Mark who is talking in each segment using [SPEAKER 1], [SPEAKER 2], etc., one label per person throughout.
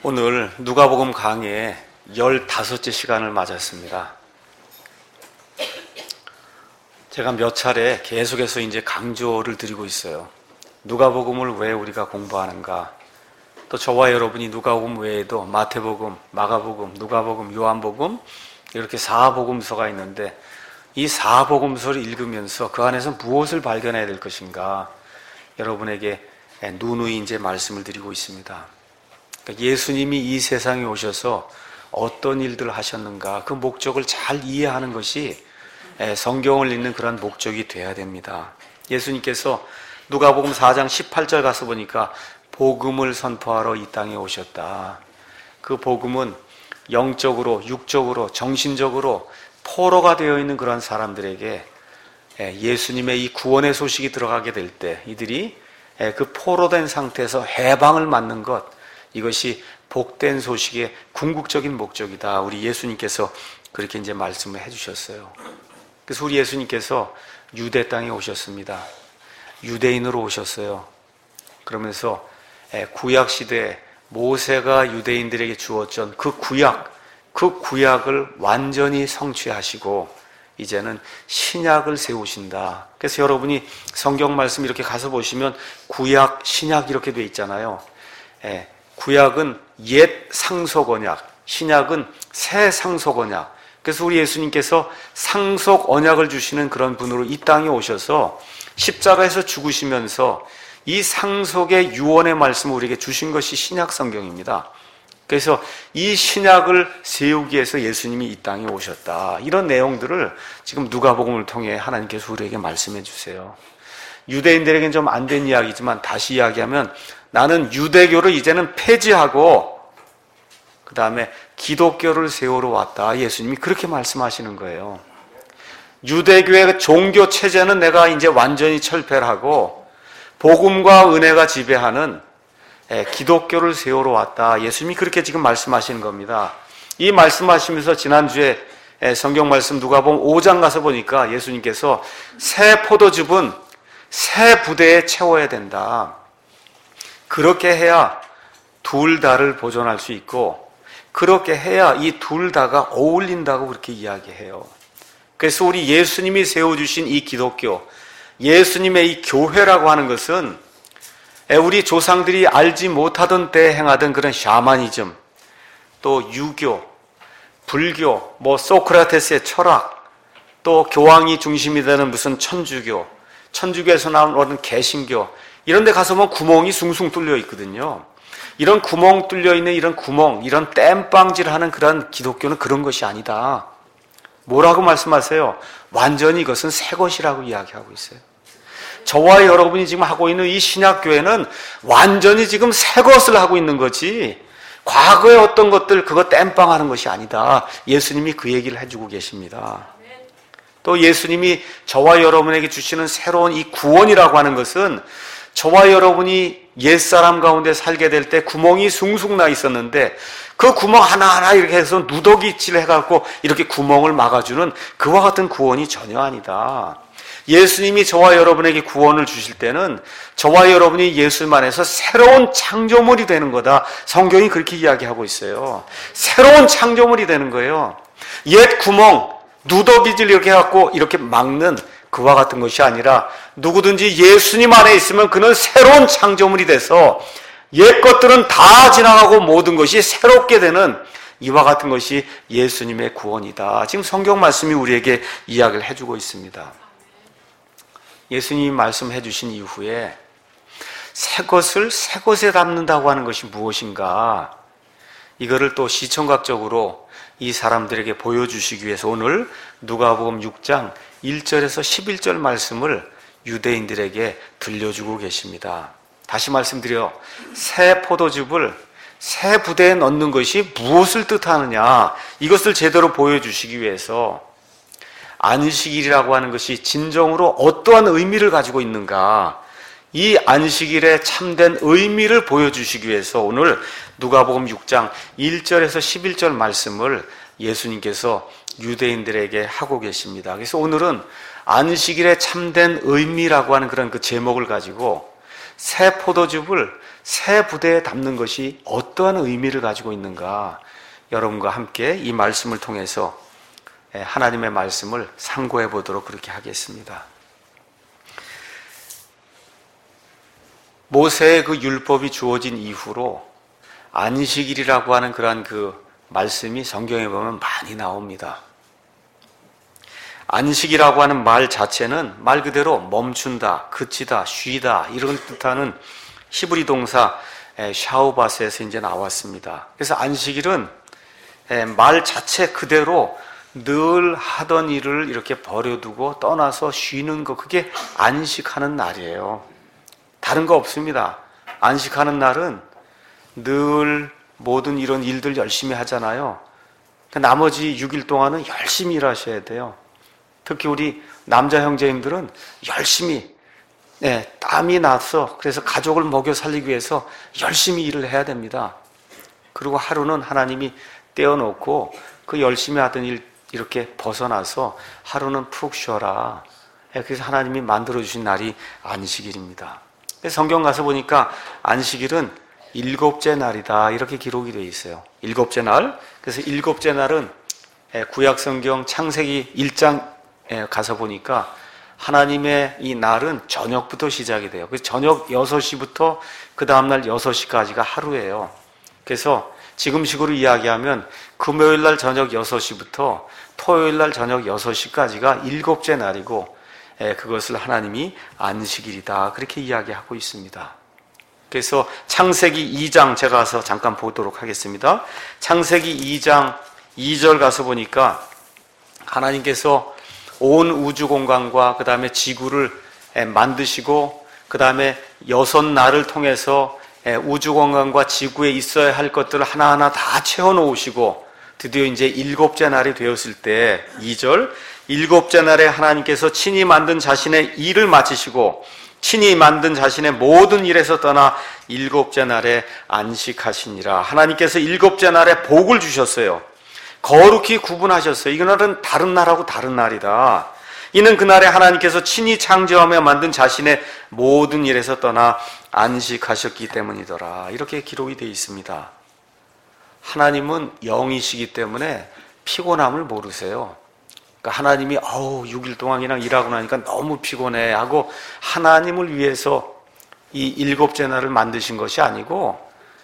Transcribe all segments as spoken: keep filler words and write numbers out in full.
[SPEAKER 1] 오늘 누가복음 강의 열다섯째 시간을 맞았습니다. 제가 몇 차례 계속해서 이제 강조를 드리고 있어요. 누가복음을 왜 우리가 공부하는가? 또 저와 여러분이 누가복음 외에도 마태복음, 마가복음, 누가복음, 요한복음 이렇게 사복음서가 있는데 이 사복음서를 읽으면서 그 안에서 무엇을 발견해야 될 것인가? 여러분에게 누누이 이제 말씀을 드리고 있습니다. 예수님이 이 세상에 오셔서 어떤 일들을 하셨는가, 그 목적을 잘 이해하는 것이 성경을 읽는 그런 목적이 돼야 됩니다. 예수님께서 누가복음 사 장 십팔 절 가서 보니까 복음을 선포하러 이 땅에 오셨다. 그 복음은 영적으로, 육적으로, 정신적으로 포로가 되어 있는 그런 사람들에게 예수님의 이 구원의 소식이 들어가게 될 때 이들이 그 포로된 상태에서 해방을 맞는 것, 이것이 복된 소식의 궁극적인 목적이다. 우리 예수님께서 그렇게 이제 말씀을 해주셨어요. 그래서 우리 예수님께서 유대 땅에 오셨습니다. 유대인으로 오셨어요. 그러면서 구약 시대에 모세가 유대인들에게 주었던 그 구약, 그 구약을 완전히 성취하시고 이제는 신약을 세우신다. 그래서 여러분이 성경 말씀 이렇게 가서 보시면 구약, 신약 이렇게 돼 있잖아요. 구약은 옛 상속 언약, 신약은 새 상속 언약. 그래서 우리 예수님께서 상속 언약을 주시는 그런 분으로 이 땅에 오셔서 십자가에서 죽으시면서 이 상속의 유언의 말씀을 우리에게 주신 것이 신약 성경입니다. 그래서 이 신약을 세우기 위해서 예수님이 이 땅에 오셨다. 이런 내용들을 지금 누가복음을 통해 하나님께서 우리에게 말씀해 주세요. 유대인들에게는 좀 안 된 이야기지만 다시 이야기하면 나는 유대교를 이제는 폐지하고 그 다음에 기독교를 세우러 왔다. 예수님이 그렇게 말씀하시는 거예요. 유대교의 종교 체제는 내가 이제 완전히 철폐를 하고 복음과 은혜가 지배하는 기독교를 세우러 왔다. 예수님이 그렇게 지금 말씀하시는 겁니다. 이 말씀하시면서 지난주에 성경 말씀 누가복음 오 장 가서 보니까 예수님께서 새 포도즙은 새 부대에 채워야 된다. 그렇게 해야 둘 다를 보존할 수 있고 그렇게 해야 이 둘 다가 어울린다고 그렇게 이야기해요. 그래서 우리 예수님이 세워주신 이 기독교, 예수님의 이 교회라고 하는 것은 우리 조상들이 알지 못하던 때에 행하던 그런 샤머니즘, 또 유교, 불교, 뭐 소크라테스의 철학, 또 교황이 중심이 되는 무슨 천주교, 천주교에서 나오는 개신교, 이런 데 가서 보면 구멍이 숭숭 뚫려 있거든요. 이런 구멍 뚫려 있는 이런 구멍, 이런 땜빵질하는 그런 기독교는 그런 것이 아니다. 뭐라고 말씀하세요? 완전히 이것은 새 것이라고 이야기하고 있어요. 저와 여러분이 지금 하고 있는 이 신약교회는 완전히 지금 새 것을 하고 있는 거지 과거의 어떤 것들 그거 땜빵하는 것이 아니다. 예수님이 그 얘기를 해주고 계십니다. 또 예수님이 저와 여러분에게 주시는 새로운 이 구원이라고 하는 것은 저와 여러분이 옛사람 가운데 살게 될 때 구멍이 숭숭 나 있었는데 그 구멍 하나하나 이렇게 해서 누더기질 해갖고 이렇게 구멍을 막아주는 그와 같은 구원이 전혀 아니다. 예수님이 저와 여러분에게 구원을 주실 때는 저와 여러분이 예수님 안에서 새로운 창조물이 되는 거다. 성경이 그렇게 이야기하고 있어요. 새로운 창조물이 되는 거예요. 옛 구멍, 누더기질 이렇게 해갖고 이렇게 막는 그와 같은 것이 아니라 누구든지 예수님 안에 있으면 그는 새로운 창조물이 돼서 옛 것들은 다 지나가고 모든 것이 새롭게 되는 이와 같은 것이 예수님의 구원이다. 지금 성경 말씀이 우리에게 이야기를 해주고 있습니다. 예수님이 말씀해 주신 이후에 새 것을 새 것에 담는다고 하는 것이 무엇인가? 이거를 또 시청각적으로 이 사람들에게 보여주시기 위해서 오늘 누가복음 육 장 일 절에서 십일 절 말씀을 유대인들에게 들려주고 계십니다. 다시 말씀드려, 새 포도즙을 새 부대에 넣는 것이 무엇을 뜻하느냐, 이것을 제대로 보여주시기 위해서 안식일이라고 하는 것이 진정으로 어떠한 의미를 가지고 있는가, 이 안식일의 참된 의미를 보여주시기 위해서 오늘 누가복음 육 장 일 절에서 십일 절 말씀을 예수님께서 유대인들에게 하고 계십니다. 그래서 오늘은 안식일의 참된 의미라고 하는 그런 그 제목을 가지고 새 포도즙을 새 부대에 담는 것이 어떠한 의미를 가지고 있는가, 여러분과 함께 이 말씀을 통해서 하나님의 말씀을 상고해 보도록 그렇게 하겠습니다. 모세의 그 율법이 주어진 이후로 안식일이라고 하는 그러한 그 말씀이 성경에 보면 많이 나옵니다. 안식이라고 하는 말 자체는 말 그대로 멈춘다, 그치다, 쉬다 이런 뜻하는 히브리 동사 샤우바스에서 이제 나왔습니다. 그래서 안식일은 말 자체 그대로 늘 하던 일을 이렇게 버려두고 떠나서 쉬는 거, 그게 안식하는 날이에요. 다른 거 없습니다. 안식하는 날은 늘 모든 이런 일들 열심히 하잖아요. 나머지 육 일 동안은 열심히 일하셔야 돼요. 특히 우리 남자 형제님들은 열심히, 네, 땀이 나서 그래서 가족을 먹여 살리기 위해서 열심히 일을 해야 됩니다. 그리고 하루는 하나님이 떼어놓고 그 열심히 하던 일 이렇게 벗어나서 하루는 푹 쉬어라. 그래서 하나님이 만들어주신 날이 안식일입니다. 성경 가서 보니까 안식일은 일곱째 날이다 이렇게 기록이 되어 있어요. 일곱째 날. 그래서 일곱째 날은 구약 성경 창세기 일 장에 가서 보니까 하나님의 이 날은 저녁부터 시작이 돼요. 그래서 저녁 여섯 시부터 그 다음날 여섯 시까지가 하루예요. 그래서 지금식으로 이야기하면 금요일 날 저녁 여섯 시부터 토요일 날 저녁 여섯 시까지가 일곱째 날이고 그것을 하나님이 안식일이다 그렇게 이야기하고 있습니다. 그래서 창세기 이 장 제가 가서 잠깐 보도록 하겠습니다. 창세기 이 장 이 절 가서 보니까 하나님께서 온 우주 공간과 그 다음에 지구를 만드시고 그 다음에 여섯 날을 통해서 우주 공간과 지구에 있어야 할 것들을 하나하나 다 채워놓으시고 드디어 이제 일곱째 날이 되었을 때 이 절 일곱째 날에 하나님께서 친히 만든 자신의 일을 마치시고 친히 만든 자신의 모든 일에서 떠나 일곱째 날에 안식하시니라. 하나님께서 일곱째 날에 복을 주셨어요. 거룩히 구분하셨어요. 이날은 다른 날하고 다른 날이다. 이는 그날에 하나님께서 친히 창조하며 만든 자신의 모든 일에서 떠나 안식하셨기 때문이더라. 이렇게 기록이 되어 있습니다. 하나님은 영이시기 때문에 피곤함을 모르세요. 그러니까 하나님이 어우 육 일 동안 그냥 일하고 나니까 너무 피곤해 하고 하나님을 위해서 이 일곱째 날을 만드신 것이 아니고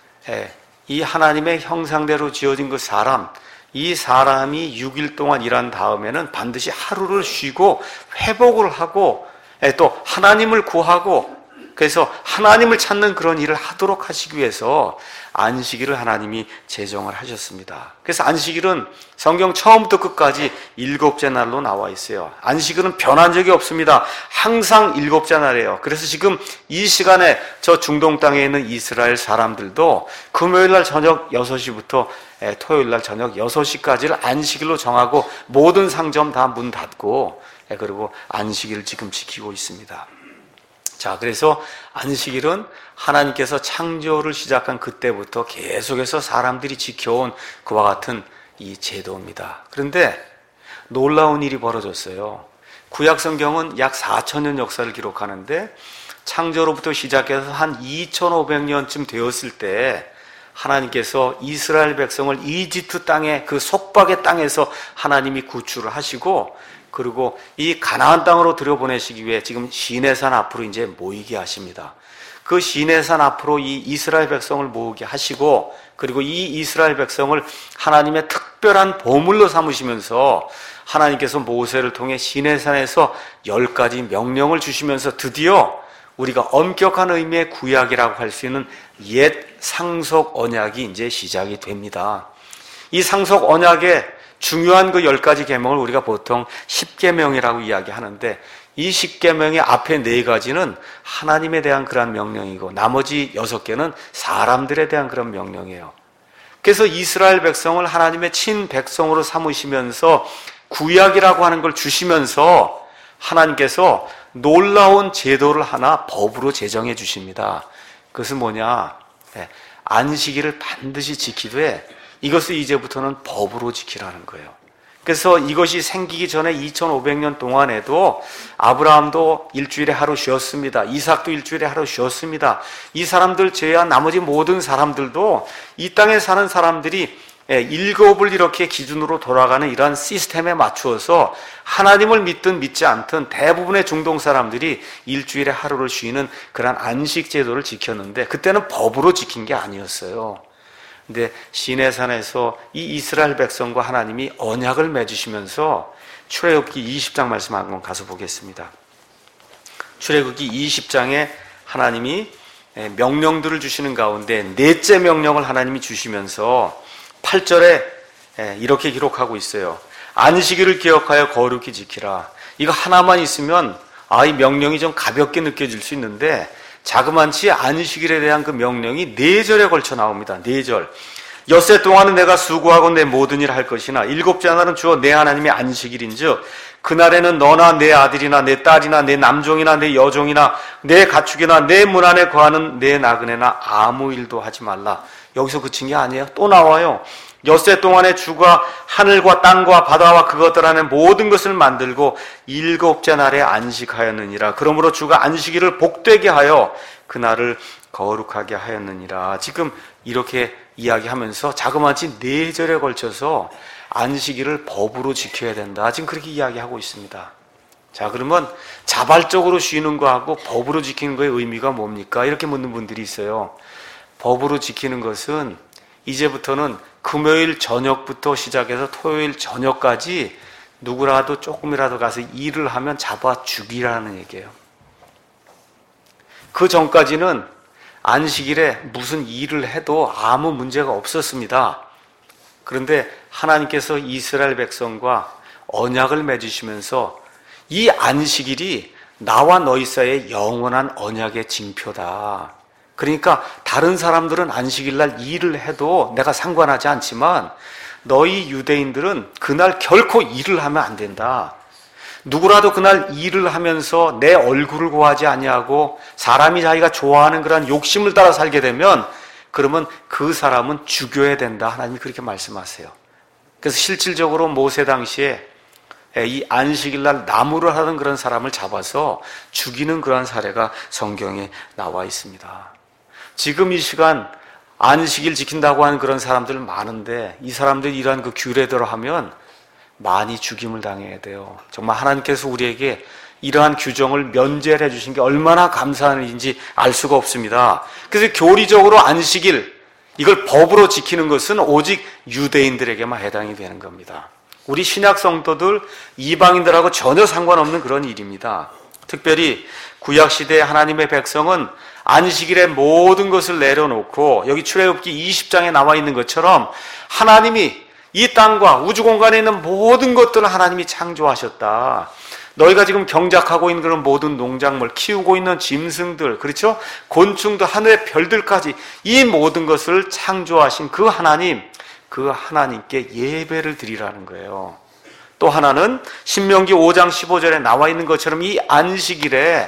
[SPEAKER 1] 이 하나님의 형상대로 지어진 그 사람, 이 사람이 육 일 동안 일한 다음에는 반드시 하루를 쉬고 회복을 하고 또 하나님을 구하고 그래서 하나님을 찾는 그런 일을 하도록 하시기 위해서 안식일을 하나님이 제정을 하셨습니다. 그래서 안식일은 성경 처음부터 끝까지 일곱째 날로 나와 있어요. 안식일은 변한 적이 없습니다. 항상 일곱째 날이에요. 그래서 지금 이 시간에 저 중동 땅에 있는 이스라엘 사람들도 금요일 날 저녁 여섯 시부터 토요일 날 저녁 여섯 시까지를 안식일로 정하고 모든 상점 다 문 닫고 그리고 안식일을 지금 지키고 있습니다. 자, 그래서 안식일은 하나님께서 창조를 시작한 그때부터 계속해서 사람들이 지켜온 그와 같은 이 제도입니다. 그런데 놀라운 일이 벌어졌어요. 구약 성경은 약 사천 년 역사를 기록하는데 창조로부터 시작해서 한 이천오백 년쯤 되었을 때 하나님께서 이스라엘 백성을 이집트 땅에 그 속박의 땅에서 하나님이 구출을 하시고 그리고 이 가나안 땅으로 들여보내시기 위해 지금 시내산 앞으로 이제 모이게 하십니다. 그 시내산 앞으로 이 이스라엘 백성을 모으게 하시고 그리고 이 이스라엘 백성을 하나님의 특별한 보물로 삼으시면서 하나님께서 모세를 통해 시내산에서 열 가지 명령을 주시면서 드디어 우리가 엄격한 의미의 구약이라고 할 수 있는 옛 상속 언약이 이제 시작이 됩니다. 이 상속 언약의 중요한 그 열 가지 계명을 우리가 보통 십계명이라고 이야기하는데 이 십계명의 앞에 네 가지는 하나님에 대한 그런 명령이고 나머지 여섯 개는 사람들에 대한 그런 명령이에요. 그래서 이스라엘 백성을 하나님의 친백성으로 삼으시면서 구약이라고 하는 걸 주시면서 하나님께서 놀라운 제도를 하나 법으로 제정해 주십니다. 그것은 뭐냐? 안식일을 반드시 지키되 이것을 이제부터는 법으로 지키라는 거예요. 그래서 이것이 생기기 전에 이천오백 년 동안에도 아브라함도 일주일에 하루 쉬었습니다. 이삭도 일주일에 하루 쉬었습니다. 이 사람들 제외한 나머지 모든 사람들도 이 땅에 사는 사람들이 일곱을 이렇게 기준으로 돌아가는 이러한 시스템에 맞추어서 하나님을 믿든 믿지 않든 대부분의 중동 사람들이 일주일에 하루를 쉬는 그런 안식 제도를 지켰는데 그때는 법으로 지킨 게 아니었어요. 근데 시내산에서 이 이스라엘 백성과 하나님이 언약을 맺으시면서 출애굽기 이십 장 말씀 한번 가서 보겠습니다. 출애굽기 이십 장에 하나님이 명령들을 주시는 가운데 넷째 명령을 하나님이 주시면서 팔 절에 이렇게 기록하고 있어요. 안식일을 기억하여 거룩히 지키라. 이거 하나만 있으면 아, 이 명령이 좀 가볍게 느껴질 수 있는데 자그만치 안식일에 대한 그 명령이 네 절에 걸쳐 나옵니다. 네 절. 엿새 동안은 내가 수고하고 내 모든 일을 할 것이나 일곱째 날은 주어 내 하나님의 안식일인즉 그날에는 너나 내 아들이나 내 딸이나 내 남종이나 내 여종이나 내 가축이나 내 문 안에 거하는 내 나그네나 아무 일도 하지 말라. 여기서 그친 게 아니에요. 또 나와요. 엿새 동안에 주가 하늘과 땅과 바다와 그것들 안에 모든 것을 만들고 일곱째 날에 안식하였느니라. 그러므로 주가 안식일을 복되게 하여 그날을 거룩하게 하였느니라. 지금 이렇게 이야기하면서 자그마치 네 절에 걸쳐서 안식일을 법으로 지켜야 된다. 지금 그렇게 이야기하고 있습니다. 자, 그러면 자발적으로 쉬는 거하고 법으로 지키는 거의 의미가 뭡니까? 이렇게 묻는 분들이 있어요. 법으로 지키는 것은 이제부터는 금요일 저녁부터 시작해서 토요일 저녁까지 누구라도 조금이라도 가서 일을 하면 잡아 죽이라는 얘기예요. 그 전까지는 안식일에 무슨 일을 해도 아무 문제가 없었습니다. 그런데 하나님께서 이스라엘 백성과 언약을 맺으시면서 이 안식일이 나와 너희 사이의 영원한 언약의 징표다. 그러니까 다른 사람들은 안식일날 일을 해도 내가 상관하지 않지만 너희 유대인들은 그날 결코 일을 하면 안 된다. 누구라도 그날 일을 하면서 내 얼굴을 구하지 아니하고 사람이 자기가 좋아하는 그런 욕심을 따라 살게 되면 그러면 그 사람은 죽여야 된다. 하나님이 그렇게 말씀하세요. 그래서 실질적으로 모세 당시에 이 안식일날 나무를 하던 그런 사람을 잡아서 죽이는 그런 사례가 성경에 나와 있습니다. 지금 이 시간 안식일 지킨다고 하는 그런 사람들 많은데 이 사람들이 이러한 그 규례대로 하면 많이 죽임을 당해야 돼요. 정말 하나님께서 우리에게 이러한 규정을 면제를 해주신 게 얼마나 감사한 일인지 알 수가 없습니다. 그래서 교리적으로 안식일, 이걸 법으로 지키는 것은 오직 유대인들에게만 해당이 되는 겁니다. 우리 신약 성도들, 이방인들하고 전혀 상관없는 그런 일입니다. 특별히 구약시대의 하나님의 백성은 안식일에 모든 것을 내려놓고 여기 출애굽기 이십 장에 나와 있는 것처럼 하나님이 이 땅과 우주 공간에 있는 모든 것들을 하나님이 창조하셨다. 너희가 지금 경작하고 있는 그런 모든 농작물, 키우고 있는 짐승들, 그렇죠? 곤충도 하늘의 별들까지 이 모든 것을 창조하신 그 하나님, 그 하나님께 예배를 드리라는 거예요. 또 하나는 신명기 오 장 십오 절에 나와 있는 것처럼 이 안식일에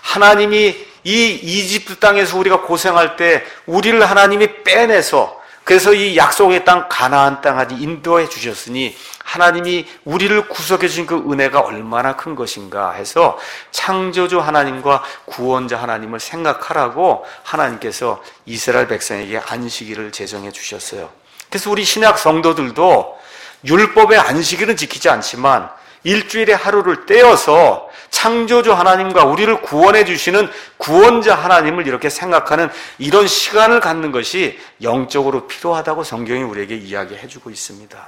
[SPEAKER 1] 하나님이 이 이집트 땅에서 우리가 고생할 때 우리를 하나님이 빼내서 그래서 이 약속의 땅 가나안 땅까지 인도해 주셨으니 하나님이 우리를 구속해 주신 그 은혜가 얼마나 큰 것인가 해서 창조주 하나님과 구원자 하나님을 생각하라고 하나님께서 이스라엘 백성에게 안식일을 제정해 주셨어요. 그래서 우리 신약 성도들도 율법의 안식일은 지키지 않지만 일주일에 하루를 떼어서 창조주 하나님과 우리를 구원해 주시는 구원자 하나님을 이렇게 생각하는 이런 시간을 갖는 것이 영적으로 필요하다고 성경이 우리에게 이야기해 주고 있습니다.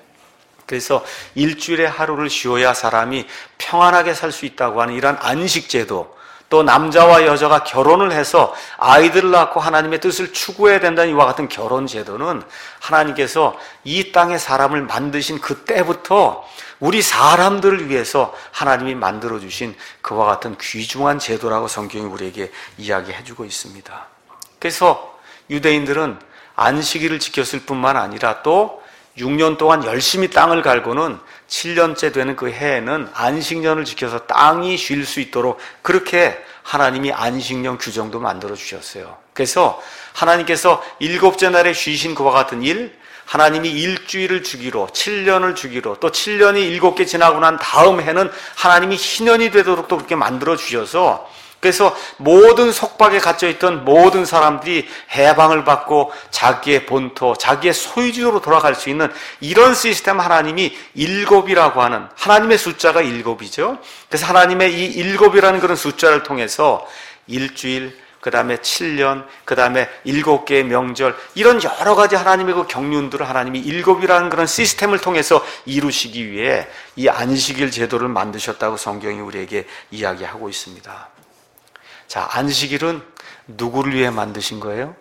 [SPEAKER 1] 그래서 일주일에 하루를 쉬어야 사람이 평안하게 살 수 있다고 하는 이런 안식제도, 또 남자와 여자가 결혼을 해서 아이들을 낳고 하나님의 뜻을 추구해야 된다는 이와 같은 결혼제도는 하나님께서 이 땅에 사람을 만드신 그때부터 우리 사람들을 위해서 하나님이 만들어주신 그와 같은 귀중한 제도라고 성경이 우리에게 이야기해주고 있습니다. 그래서 유대인들은 안식일을 지켰을 뿐만 아니라 또 육 년 동안 열심히 땅을 갈고는 칠 년째 되는 그 해에는 안식년을 지켜서 땅이 쉴 수 있도록 그렇게 하나님이 안식년 규정도 만들어 주셨어요. 그래서 하나님께서 일곱째 날에 쉬신 그와 같은 일, 하나님이 일주일을 주기로, 칠 년을 주기로, 또 칠 년이 일곱 개 지나고 난 다음 해는 하나님이 희년이 되도록 또 그렇게 만들어 주셔서, 그래서 모든 속박에 갇혀있던 모든 사람들이 해방을 받고 자기의 본토, 자기의 소유지로 돌아갈 수 있는 이런 시스템, 하나님이 일곱이라고 하는, 하나님의 숫자가 일곱이죠. 그래서 하나님의 이 일곱이라는 그런 숫자를 통해서 일주일, 그 다음에 칠 년, 그 다음에 일곱 개의 명절, 이런 여러 가지 하나님의 그 경륜들을 하나님이 일곱이라는 그런 시스템을 통해서 이루시기 위해 이 안식일 제도를 만드셨다고 성경이 우리에게 이야기하고 있습니다. 자, 안식일은 누구를 위해 만드신 거예요?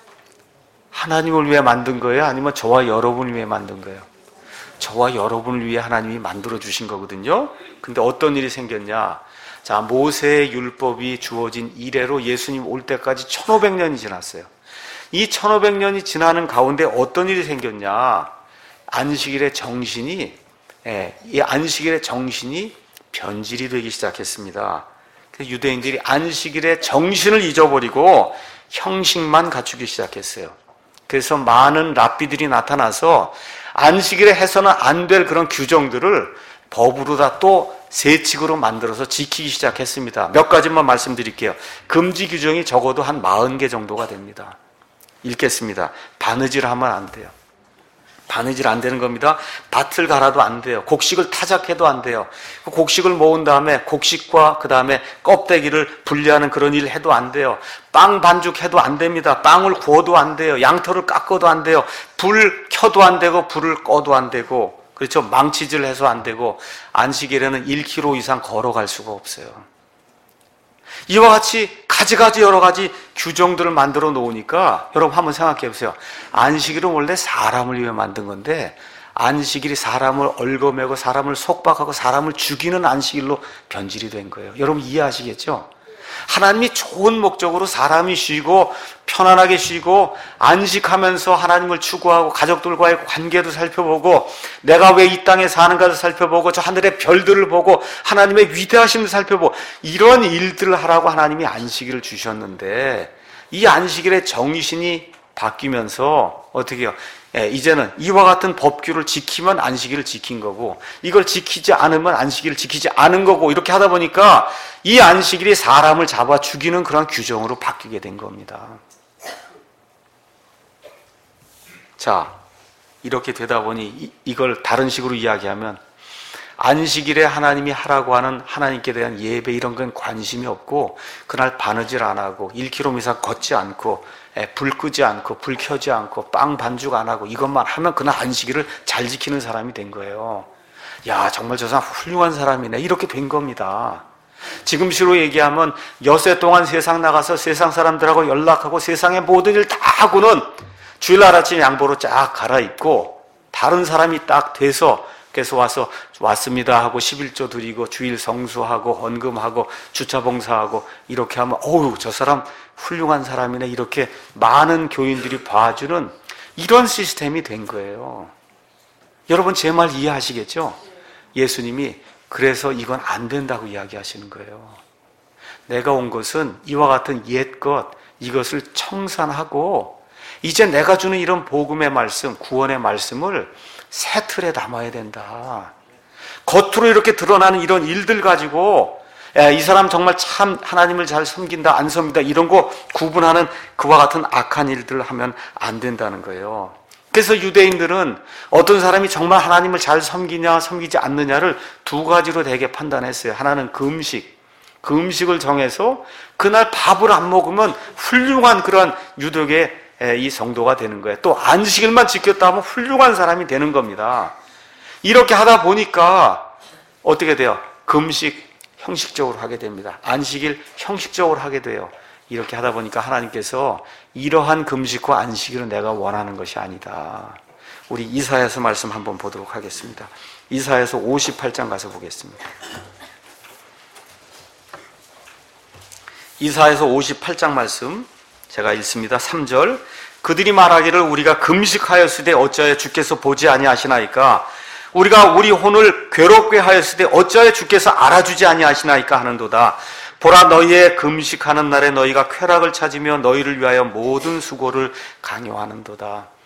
[SPEAKER 1] 하나님을 위해 만든 거예요? 아니면 저와 여러분을 위해 만든 거예요? 저와 여러분을 위해 하나님이 만들어 주신 거거든요. 근데 어떤 일이 생겼냐? 자, 모세의 율법이 주어진 이래로 예수님 올 때까지 천오백 년이 지났어요. 이 천오백 년이 지나는 가운데 어떤 일이 생겼냐? 안식일의 정신이, 예, 이 안식일의 정신이 변질이 되기 시작했습니다. 유대인들이 안식일의 정신을 잊어버리고 형식만 갖추기 시작했어요. 그래서 많은 랍비들이 나타나서 안식일에 해서는 안 될 그런 규정들을 법으로 다 또 새 칙으로 만들어서 지키기 시작했습니다. 몇 가지만 말씀드릴게요. 금지 규정이 적어도 한 사십 개 정도가 됩니다. 읽겠습니다. 바느질 하면 안 돼요. 바느질 안 되는 겁니다. 밭을 갈아도 안 돼요. 곡식을 타작해도 안 돼요. 곡식을 모은 다음에 곡식과 그 다음에 껍데기를 분리하는 그런 일을 해도 안 돼요. 빵 반죽해도 안 됩니다. 빵을 구워도 안 돼요. 양털을 깎아도 안 돼요. 불 켜도 안 되고 불을 꺼도 안 되고, 그렇죠. 망치질 해서 안 되고, 안식일에는 일 킬로미터 이상 걸어갈 수가 없어요. 이와 같이 가지가지 여러 가지 규정들을 만들어 놓으니까 여러분 한번 생각해 보세요. 안식일은 원래 사람을 위해 만든 건데 안식일이 사람을 얽어매고 사람을 속박하고 사람을 죽이는 안식일로 변질이 된 거예요. 여러분 이해하시겠죠? 하나님이 좋은 목적으로 사람이 쉬고 편안하게 쉬고 안식하면서 하나님을 추구하고 가족들과의 관계도 살펴보고 내가 왜 이 땅에 사는가도 살펴보고 저 하늘의 별들을 보고 하나님의 위대하심을 살펴보고 이런 일들을 하라고 하나님이 안식일을 주셨는데 이 안식일의 정신이 바뀌면서 어떻게 해요? 예, 이제는 이와 같은 법규를 지키면 안식일을 지킨 거고 이걸 지키지 않으면 안식일을 지키지 않은 거고 이렇게 하다 보니까 이 안식일이 사람을 잡아 죽이는 그런 규정으로 바뀌게 된 겁니다. 자, 이렇게 되다 보니 이, 이걸 다른 식으로 이야기하면 안식일에 하나님이 하라고 하는 하나님께 대한 예배 이런 건 관심이 없고 그날 바느질 안 하고 일 킬로미터 이상 걷지 않고 불 끄지 않고 불 켜지 않고 빵 반죽 안 하고 이것만 하면 그날 안식일을 잘 지키는 사람이 된 거예요. 야, 정말 저 사람 훌륭한 사람이네. 이렇게 된 겁니다. 지금식으로 얘기하면 여세 동안 세상 나가서 세상 사람들하고 연락하고 세상의 모든 일 다 하고는 주일날 아침 양보로 쫙 갈아입고 다른 사람이 딱 돼서 그래서 와서 왔습니다 하고 십일조 드리고 주일 성수하고 헌금하고 주차 봉사하고 이렇게 하면 어우 저 사람 훌륭한 사람이네 이렇게 많은 교인들이 봐주는 이런 시스템이 된 거예요. 여러분 제 말 이해하시겠죠? 예수님이 그래서 이건 안 된다고 이야기하시는 거예요. 내가 온 것은 이와 같은 옛것 이것을 청산하고 이제 내가 주는 이런 복음의 말씀 구원의 말씀을 새 틀에 담아야 된다. 겉으로 이렇게 드러나는 이런 일들 가지고 야, 이 사람 정말 참 하나님을 잘 섬긴다 안 섬긴다 이런 거 구분하는 그와 같은 악한 일들을 하면 안 된다는 거예요. 그래서 유대인들은 어떤 사람이 정말 하나님을 잘 섬기냐 섬기지 않느냐를 두 가지로 되게 판단했어요. 하나는 금식, 그 음식을 정해서 그날 밥을 안 먹으면 훌륭한 그런 유독의 이 성도가 되는 거예요. 또 안식일만 지켰다 하면 훌륭한 사람이 되는 겁니다. 이렇게 하다 보니까 어떻게 돼요? 금식 형식적으로 하게 됩니다. 안식일 형식적으로 하게 돼요. 이렇게 하다 보니까 하나님께서 이러한 금식과 안식일은 내가 원하는 것이 아니다. 우리 이사야서 말씀 한번 보도록 하겠습니다. 이사야서 오십팔 장 가서 보겠습니다. 이사야서 오십팔 장 말씀 제가 읽습니다. 삼 절 그들이 말하기를 우리가 금식하였으되 어찌하여 주께서 보지 아니하시나이까 우리가 우리 혼을 괴롭게 하였으되 어찌하여 주께서 알아주지 아니하시나이까 하는도다. 보라 너희의 금식하는 날에 너희가 쾌락을 찾으며 너희를 위하여 모든 수고를 강요하는도다.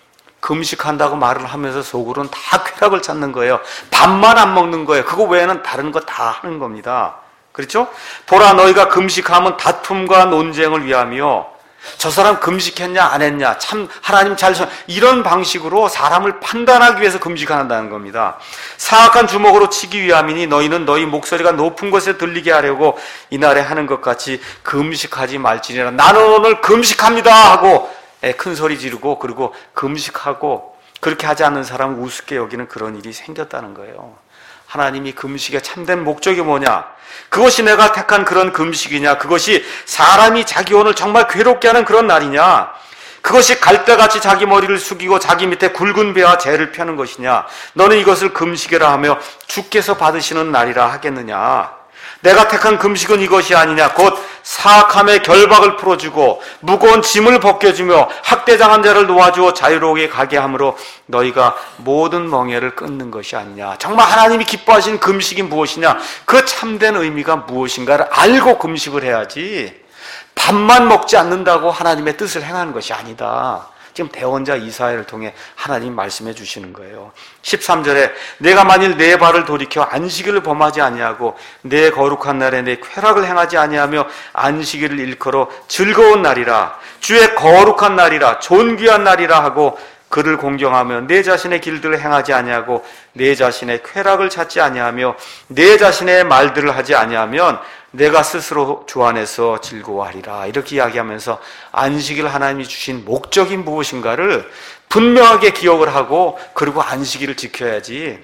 [SPEAKER 1] 금식한다고 말을 하면서 속으로는 다 쾌락을 찾는 거예요. 밥만 안 먹는 거예요. 그거 외에는 다른 거 다 하는 겁니다. 그렇죠? 보라, 너희가 금식하면 다툼과 논쟁을 위하며, 저 사람 금식했냐 안 했냐, 참 하나님 잘 이런 방식으로 사람을 판단하기 위해서 금식한다는 겁니다. 사악한 주먹으로 치기 위함이니 너희는 너희 목소리가 높은 곳에 들리게 하려고 이날에 하는 것 같이 금식하지 말지니라. 나는 오늘 금식합니다 하고 큰 소리 지르고, 그리고 금식하고 그렇게 하지 않는 사람을 우습게 여기는 그런 일이 생겼다는 거예요. 하나님이 금식의 참된 목적이 뭐냐? 그것이 내가 택한 그런 금식이냐? 그것이 사람이 자기 오늘 정말 괴롭게 하는 그런 날이냐? 그것이 갈대같이 자기 머리를 숙이고 자기 밑에 굵은 배와 재를 펴는 것이냐? 너는 이것을 금식이라 하며 주께서 받으시는 날이라 하겠느냐? 내가 택한 금식은 이것이 아니냐? 곧 사악함의 결박을 풀어주고 무거운 짐을 벗겨주며 학대당한 자를 놓아주어 자유롭게 가게 함으로 너희가 모든 멍에를 끊는 것이 아니냐? 정말 하나님이 기뻐하시는 금식이 무엇이냐? 그 참된 의미가 무엇인가를 알고 금식을 해야지, 밥만 먹지 않는다고 하나님의 뜻을 행하는 것이 아니다. 지금 대언자 이사야를 통해 하나님 말씀해 주시는 거예요. 십삼 절에 내가 만일 내 발을 돌이켜 안식일을 범하지 아니하고 내 거룩한 날에 내 쾌락을 행하지 아니하며 안식일을 일컬어 즐거운 날이라, 주의 거룩한 날이라, 존귀한 날이라 하고 그를 공경하며 내 자신의 길들을 행하지 아니하고 내 자신의 쾌락을 찾지 아니하며 내 자신의 말들을 하지 아니하면 내가 스스로 주 안에서 즐거워하리라. 이렇게 이야기하면서 안식일 하나님이 주신 목적이 무엇인가를 분명하게 기억을 하고, 그리고 안식일을 지켜야지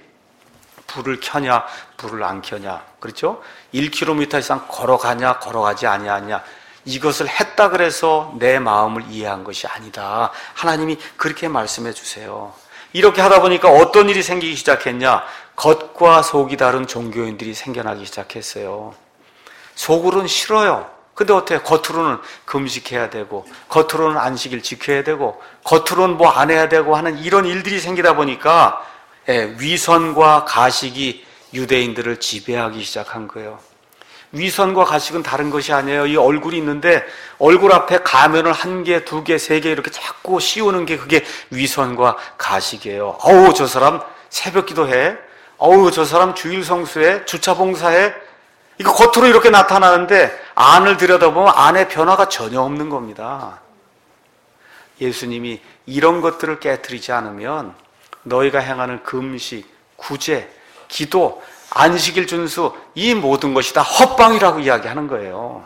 [SPEAKER 1] 불을 켜냐 불을 안 켜냐, 그렇죠? 일 킬로미터 이상 걸어가냐 걸어가지 아니하냐, 이것을 했다 그래서 내 마음을 이해한 것이 아니다. 하나님이 그렇게 말씀해 주세요. 이렇게 하다 보니까 어떤 일이 생기기 시작했냐? 겉과 속이 다른 종교인들이 생겨나기 시작했어요. 속으로는 싫어요. 근데 어떻게 겉으로는 금식해야 되고, 겉으로는 안식일 지켜야 되고, 겉으로는 뭐 안 해야 되고 하는 이런 일들이 생기다 보니까 위선과 가식이 유대인들을 지배하기 시작한 거예요. 위선과 가식은 다른 것이 아니에요. 이 얼굴이 있는데 얼굴 앞에 가면을 한 개, 두 개, 세 개 이렇게 자꾸 씌우는 게 그게 위선과 가식이에요. 어우, 저 사람 새벽 기도해. 어우, 저 사람 주일 성수해. 주차 봉사해. 이거 겉으로 이렇게 나타나는데 안을 들여다보면 안에 변화가 전혀 없는 겁니다. 예수님이 이런 것들을 깨트리지 않으면 너희가 행하는 금식, 구제, 기도, 안식일 준수, 이 모든 것이 다 헛방이라고 이야기하는 거예요.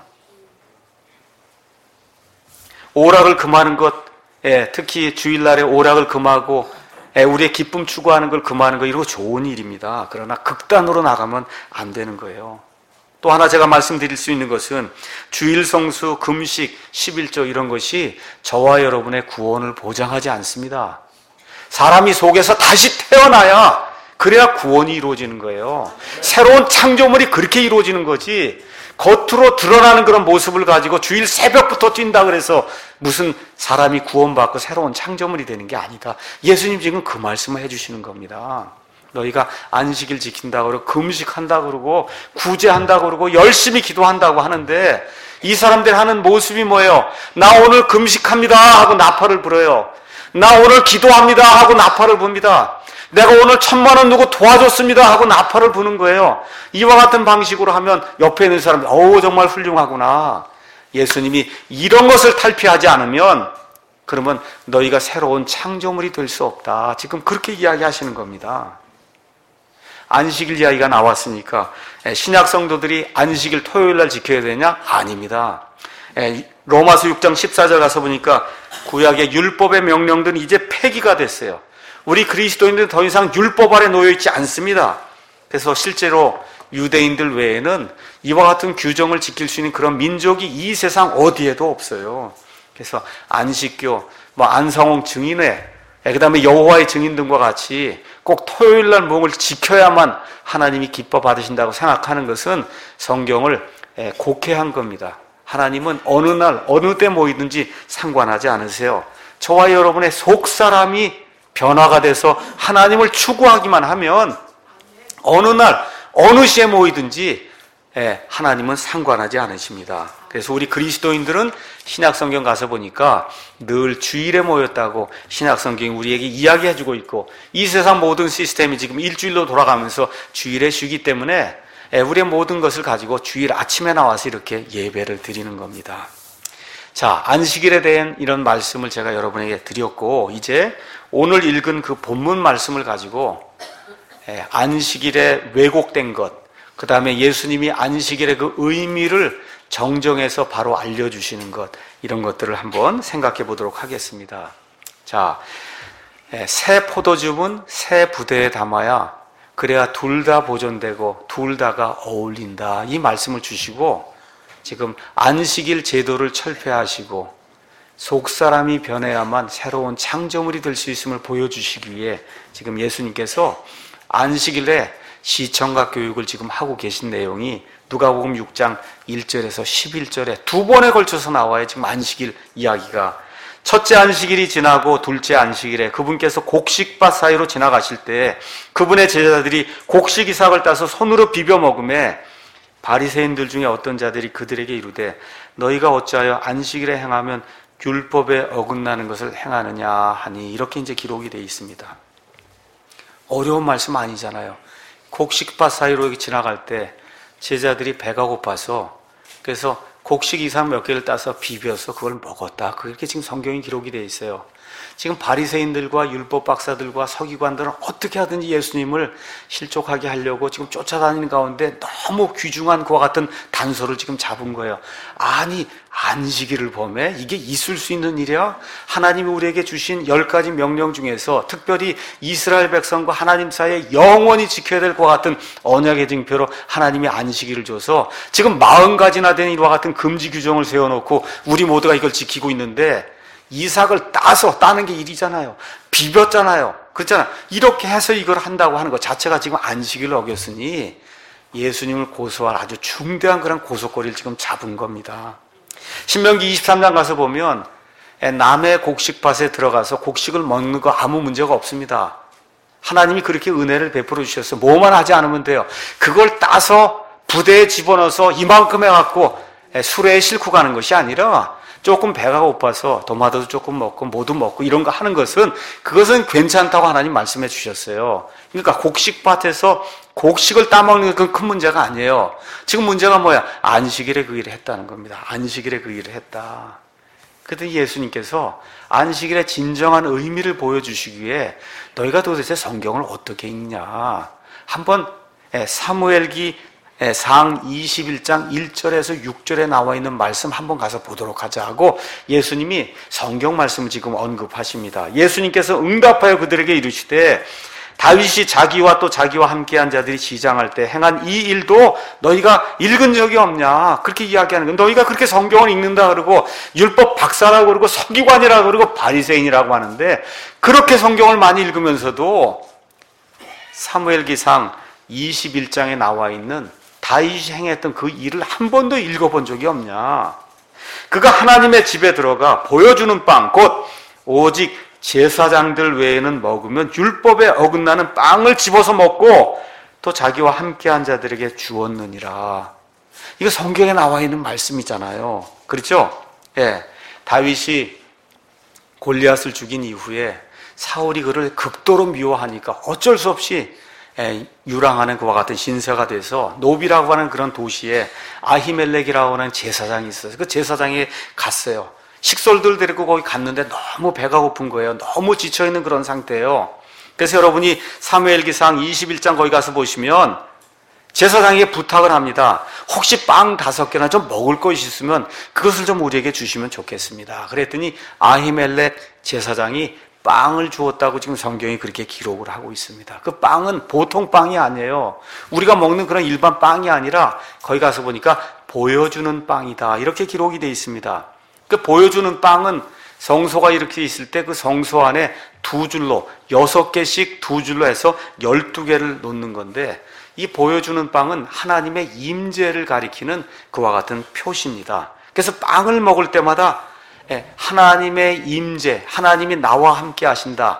[SPEAKER 1] 오락을 금하는 것, 예, 특히 주일날에 오락을 금하고 예, 우리의 기쁨 추구하는 걸 금하는 거, 이런 거 좋은 일입니다. 그러나 극단으로 나가면 안 되는 거예요. 또 하나 제가 말씀드릴 수 있는 것은 주일 성수, 금식, 십일조 이런 것이 저와 여러분의 구원을 보장하지 않습니다. 사람이 속에서 다시 태어나야, 그래야 구원이 이루어지는 거예요. 새로운 창조물이 그렇게 이루어지는 거지, 겉으로 드러나는 그런 모습을 가지고 주일 새벽부터 뛴다 그래서 무슨 사람이 구원받고 새로운 창조물이 되는 게 아니다. 예수님 지금 그 말씀을 해주시는 겁니다. 너희가 안식일 지킨다고 그러고 금식한다고 그러고 구제한다고 그러고 열심히 기도한다고 하는데, 이 사람들 하는 모습이 뭐예요? 나 오늘 금식합니다 하고 나팔을 불어요. 나 오늘 기도합니다 하고 나팔을 붑니다. 내가 오늘 천만 원 누구 도와줬습니다 하고 나팔을 부는 거예요. 이와 같은 방식으로 하면 옆에 있는 사람들, 어우 정말 훌륭하구나. 예수님이 이런 것을 탈피하지 않으면 그러면 너희가 새로운 창조물이 될 수 없다. 지금 그렇게 이야기하시는 겁니다. 안식일 이야기가 나왔으니까 신약 성도들이 안식일 토요일날 지켜야 되냐? 아닙니다. 로마서 육 장 십사 절 가서 보니까 구약의 율법의 명령들은 이제 폐기가 됐어요. 우리 그리스도인들은 더 이상 율법 아래 놓여있지 않습니다. 그래서 실제로 유대인들 외에는 이와 같은 규정을 지킬 수 있는 그런 민족이 이 세상 어디에도 없어요. 그래서 안식교, 뭐 안성홍 증인회, 그 다음에 여호와의 증인 등과 같이 꼭 토요일날 뭔가를 지켜야만 하나님이 기뻐 받으신다고 생각하는 것은 성경을 곡해한 겁니다. 하나님은 어느 날 어느 때 모이든지 상관하지 않으세요. 저와 여러분의 속사람이 변화가 돼서 하나님을 추구하기만 하면 어느 날 어느 시에 모이든지 하나님은 상관하지 않으십니다. 그래서 우리 그리스도인들은 신약성경 가서 보니까 늘 주일에 모였다고 신약성경이 우리에게 이야기해주고 있고, 이 세상 모든 시스템이 지금 일주일로 돌아가면서 주일에 쉬기 때문에 우리의 모든 것을 가지고 주일 아침에 나와서 이렇게 예배를 드리는 겁니다. 자, 안식일에 대한 이런 말씀을 제가 여러분에게 드렸고, 이제 오늘 읽은 그 본문 말씀을 가지고 안식일에 왜곡된 것, 그 다음에 예수님이 안식일의 그 의미를 정정해서 바로 알려주시는 것, 이런 것들을 한번 생각해 보도록 하겠습니다. 자, 새 포도즙은 새 부대에 담아야 그래야 둘 다 보존되고 둘 다가 어울린다, 이 말씀을 주시고, 지금 안식일 제도를 철폐하시고 속사람이 변해야만 새로운 창조물이 될 수 있음을 보여주시기 위해 지금 예수님께서 안식일에 시청각 교육을 지금 하고 계신 내용이 누가복음 육 장 일 절에서 십일 절에 두 번에 걸쳐서 나와요. 지금 안식일 이야기가. 첫째 안식일이 지나고 둘째 안식일에 그분께서 곡식밭 사이로 지나가실 때 그분의 제자들이 곡식 이삭을 따서 손으로 비벼 먹음에 바리새인들 중에 어떤 자들이 그들에게 이르되 너희가 어찌하여 안식일에 행하면 율법에 어긋나는 것을 행하느냐 하니, 이렇게 이제 기록이 되어 있습니다. 어려운 말씀 아니잖아요. 곡식밭 사이로 지나갈 때 제자들이 배가 고파서 그래서 곡식 이삭 몇 개를 따서 비벼서 그걸 먹었다, 그렇게 지금 성경에 기록이 되어 있어요. 지금 바리새인들과 율법 박사들과 서기관들은 어떻게 하든지 예수님을 실족하게 하려고 지금 쫓아다니는 가운데 너무 귀중한 그와 같은 단서를 지금 잡은 거예요. 아니, 안식일을 범해? 이게 있을 수 있는 일이야? 하나님이 우리에게 주신 열 가지 명령 중에서 특별히 이스라엘 백성과 하나님 사이에 영원히 지켜야 될 것 같은 언약의 증표로 하나님이 안식일을 줘서 지금 마흔 가지나 된 이와 같은 금지 규정을 세워놓고 우리 모두가 이걸 지키고 있는데, 이삭을 따서 따는 게 일이잖아요. 비볐잖아요. 그렇잖아요. 이렇게 해서 이걸 한다고 하는 것 자체가 지금 안식일을 어겼으니 예수님을 고소할 아주 중대한 그런 고소거리를 지금 잡은 겁니다. 신명기 이십삼 장 가서 보면 남의 곡식밭에 들어가서 곡식을 먹는 거 아무 문제가 없습니다. 하나님이 그렇게 은혜를 베풀어 주셨어요. 뭐만 하지 않으면 돼요. 그걸 따서 부대에 집어넣어서 이만큼 해갖고 수레에 싣고 가는 것이 아니라 조금 배가 고파서 도마도도 조금 먹고 뭐도 먹고 이런 거 하는 것은, 그것은 괜찮다고 하나님 말씀해 주셨어요. 그러니까 곡식밭에서 곡식을 따먹는 건 큰 문제가 아니에요. 지금 문제가 뭐야? 안식일에 그 일을 했다는 겁니다. 안식일에 그 일을 했다. 그랬더니 예수님께서 안식일의 진정한 의미를 보여주시기 위해 너희가 도대체 성경을 어떻게 읽냐, 한번 사무엘기 상 이십일 장 일 절에서 육 절에 나와 있는 말씀 한번 가서 보도록 하자 하고 예수님이 성경 말씀을 지금 언급하십니다. 예수님께서 응답하여 그들에게 이르시되 다윗이 자기와 또 자기와 함께한 자들이 시장할 때 행한 이 일도 너희가 읽은 적이 없냐, 그렇게 이야기하는 거예요. 너희가 그렇게 성경을 읽는다 그러고 율법 박사라고 그러고 서기관이라고 그러고 바리새인이라고 하는데, 그렇게 성경을 많이 읽으면서도 사무엘기상 이십일 장에 나와 있는 다윗이 행했던 그 일을 한 번도 읽어본 적이 없냐. 그가 하나님의 집에 들어가 보여주는 빵, 곧 오직 제사장들 외에는 먹으면 율법에 어긋나는 빵을 집어서 먹고 또 자기와 함께한 자들에게 주었느니라. 이거 성경에 나와 있는 말씀이잖아요. 그렇죠? 예. 다윗이 골리앗을 죽인 이후에 사울이 그를 극도로 미워하니까 어쩔 수 없이 유랑하는 그와 같은 신세가 돼서 노비라고 하는 그런 도시에 아히멜렉이라고 하는 제사장이 있어요. 그 제사장이 갔어요. 식솔들 데리고 거기 갔는데 너무 배가 고픈 거예요. 너무 지쳐있는 그런 상태예요. 그래서 여러분이 사무엘기상 이십일 장 거기 가서 보시면 제사장에게 부탁을 합니다. 혹시 빵 다섯 개나 좀 먹을 것이 있으면 그것을 좀 우리에게 주시면 좋겠습니다. 그랬더니 아히멜렉 제사장이 빵을 주었다고 지금 성경이 그렇게 기록을 하고 있습니다. 그 빵은 보통 빵이 아니에요. 우리가 먹는 그런 일반 빵이 아니라 거기 가서 보니까 보여주는 빵이다, 이렇게 기록이 되어 있습니다. 그 보여주는 빵은 성소가 이렇게 있을 때 그 성소 안에 두 줄로 여섯 개씩 두 줄로 해서 열두 개를 놓는 건데, 이 보여주는 빵은 하나님의 임재를 가리키는 그와 같은 표시입니다. 그래서 빵을 먹을 때마다 하나님의 임재, 하나님이 나와 함께 하신다,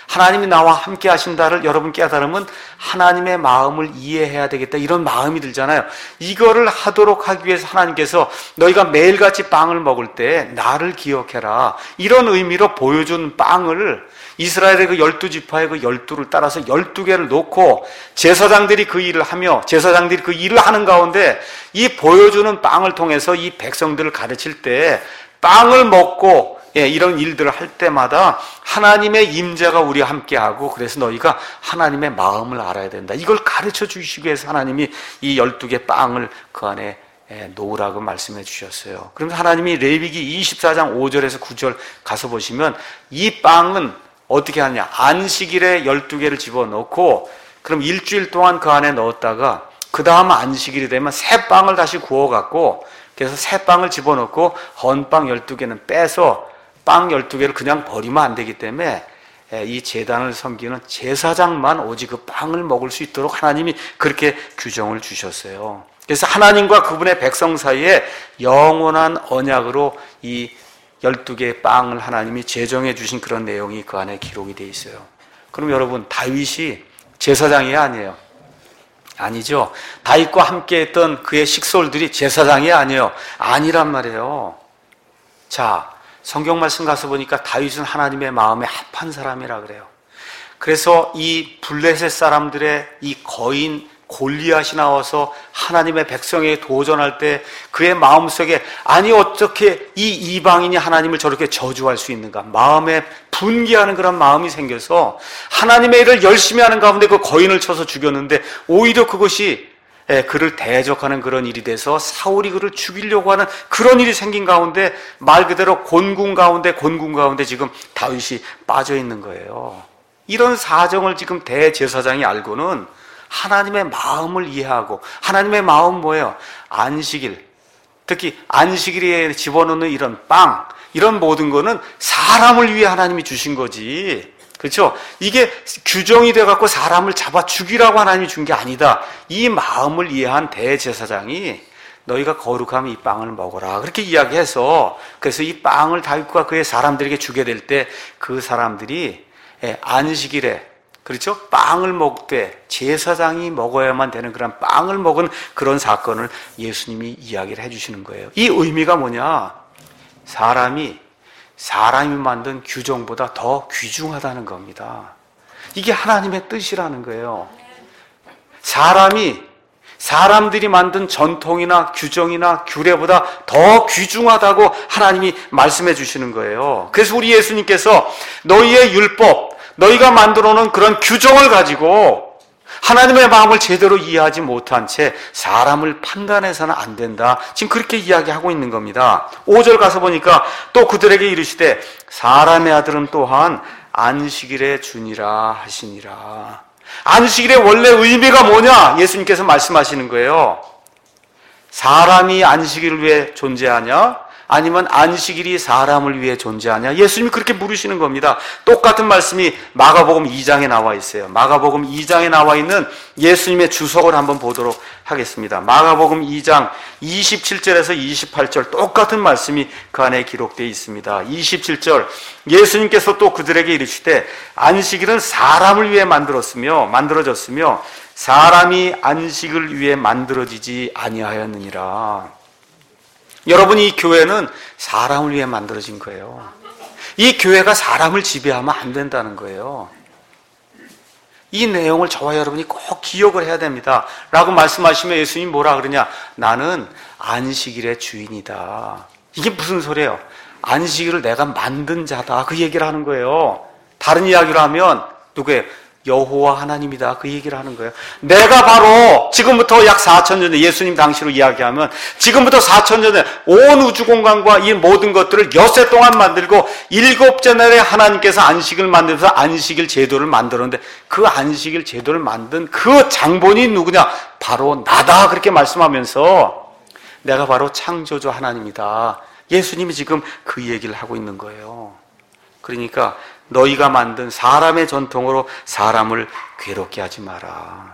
[SPEAKER 1] 하나님이 나와 함께 하신다를 여러분 깨달으면 하나님의 마음을 이해해야 되겠다, 이런 마음이 들잖아요. 이거를 하도록 하기 위해서 하나님께서 너희가 매일같이 빵을 먹을 때 나를 기억해라, 이런 의미로 보여준 빵을 이스라엘의 그 열두 지파의 그 열두를 따라서 열두 개를 놓고 제사장들이 그 일을 하며 제사장들이 그 일을 하는 가운데 이 보여주는 빵을 통해서 이 백성들을 가르칠 때 빵을 먹고 예, 이런 일들을 할 때마다 하나님의 임재가 우리와 함께하고, 그래서 너희가 하나님의 마음을 알아야 된다, 이걸 가르쳐 주시기 위해서 하나님이 이 열두 개 빵을 그 안에 놓으라고 말씀해 주셨어요. 그럼 하나님이 레위기 이십사 장 오 절에서 구 절 가서 보시면 이 빵은 어떻게 하느냐, 안식일에 열두 개를 집어넣고 그럼 일주일 동안 그 안에 넣었다가 그 다음 안식일이 되면 새 빵을 다시 구워갖고, 그래서 새 빵을 집어넣고 헌빵 열두 개는 빼서 빵 열두 개를 그냥 버리면 안 되기 때문에 이 제단을 섬기는 제사장만 오직 그 빵을 먹을 수 있도록 하나님이 그렇게 규정을 주셨어요. 그래서 하나님과 그분의 백성 사이에 영원한 언약으로 이 열두 개의 빵을 하나님이 제정해 주신 그런 내용이 그 안에 기록이 되어 있어요. 그럼 여러분, 다윗이 제사장이 아니에요? 아니죠. 다윗과 함께 했던 그의 식솔들이 제사장이 아니에요? 아니란 말이에요. 자, 성경 말씀 가서 보니까 다윗은 하나님의 마음에 합한 사람이라 그래요. 그래서 이 블레셋 사람들의 이 거인 골리앗이 나와서 하나님의 백성에게 도전할 때 그의 마음속에, 아니 어떻게 이 이방인이 하나님을 저렇게 저주할 수 있는가, 마음에 분개하는 그런 마음이 생겨서 하나님의 일을 열심히 하는 가운데 그 거인을 쳐서 죽였는데, 오히려 그것이 그를 대적하는 그런 일이 돼서 사울이 그를 죽이려고 하는 그런 일이 생긴 가운데 말 그대로 곤궁 가운데 곤궁 가운데 지금 다윗이 빠져 있는 거예요. 이런 사정을 지금 대제사장이 알고는 하나님의 마음을 이해하고, 하나님의 마음 뭐예요? 안식일, 특히 안식일에 집어넣는 이런 빵, 이런 모든 거는 사람을 위해 하나님이 주신 거지, 그렇죠? 이게 규정이 돼갖고 사람을 잡아 죽이라고 하나님이 준 게 아니다, 이 마음을 이해한 대제사장이 너희가 거룩하면 이 빵을 먹어라, 그렇게 이야기해서, 그래서 이 빵을 다윗과 그의 사람들에게 주게 될 때 그 사람들이 안식일에, 그렇죠? 빵을 먹되 제사장이 먹어야만 되는 그런 빵을 먹은 그런 사건을 예수님이 이야기를 해주시는 거예요. 이 의미가 뭐냐? 사람이 사람이 만든 규정보다 더 귀중하다는 겁니다. 이게 하나님의 뜻이라는 거예요. 사람이 사람들이 만든 전통이나 규정이나 규례보다 더 귀중하다고 하나님이 말씀해 주시는 거예요. 그래서 우리 예수님께서 너희의 율법, 너희가 만들어 놓은 그런 규정을 가지고 하나님의 마음을 제대로 이해하지 못한 채 사람을 판단해서는 안 된다, 지금 그렇게 이야기하고 있는 겁니다. 오 절 가서 보니까 또 그들에게 이르시되 사람의 아들은 또한 안식일에 주니라 하시니라. 안식일의 원래 의미가 뭐냐? 예수님께서 말씀하시는 거예요. 사람이 안식일을 위해 존재하냐? 아니면 안식일이 사람을 위해 존재하냐? 예수님이 그렇게 물으시는 겁니다. 똑같은 말씀이 마가복음 이 장에 나와 있어요. 마가복음 이 장에 나와 있는 예수님의 주석을 한번 보도록 하겠습니다. 마가복음 이 장 이십칠 절에서 이십팔 절 똑같은 말씀이 그 안에 기록되어 있습니다. 이십칠 절, 예수님께서 또 그들에게 이르시되 안식일은 사람을 위해 만들었으며 만들어졌으며 사람이 안식을 위해 만들어지지 아니하였느니라. 여러분, 이 교회는 사람을 위해 만들어진 거예요. 이 교회가 사람을 지배하면 안 된다는 거예요. 이 내용을 저와 여러분이 꼭 기억을 해야 됩니다. 라고 말씀하시면 예수님이 뭐라 그러냐? 나는 안식일의 주인이다. 이게 무슨 소리예요? 안식일을 내가 만든 자다, 그 얘기를 하는 거예요. 다른 이야기로 하면 누구예요? 여호와 하나님이다, 그 얘기를 하는 거예요. 내가 바로 지금부터 약 사천 년 전에, 예수님 당시로 이야기하면 지금부터 사천 년 전에 온 우주 공간과 이 모든 것들을 엿새 동안 만들고 일곱째 날에 하나님께서 안식을 만들어서 안식일 제도를 만들었는데 그 안식일 제도를 만든 그 장본이 누구냐? 바로 나다, 그렇게 말씀하면서 내가 바로 창조주 하나님이다, 예수님이 지금 그 얘기를 하고 있는 거예요. 그러니까 너희가 만든 사람의 전통으로 사람을 괴롭게 하지 마라.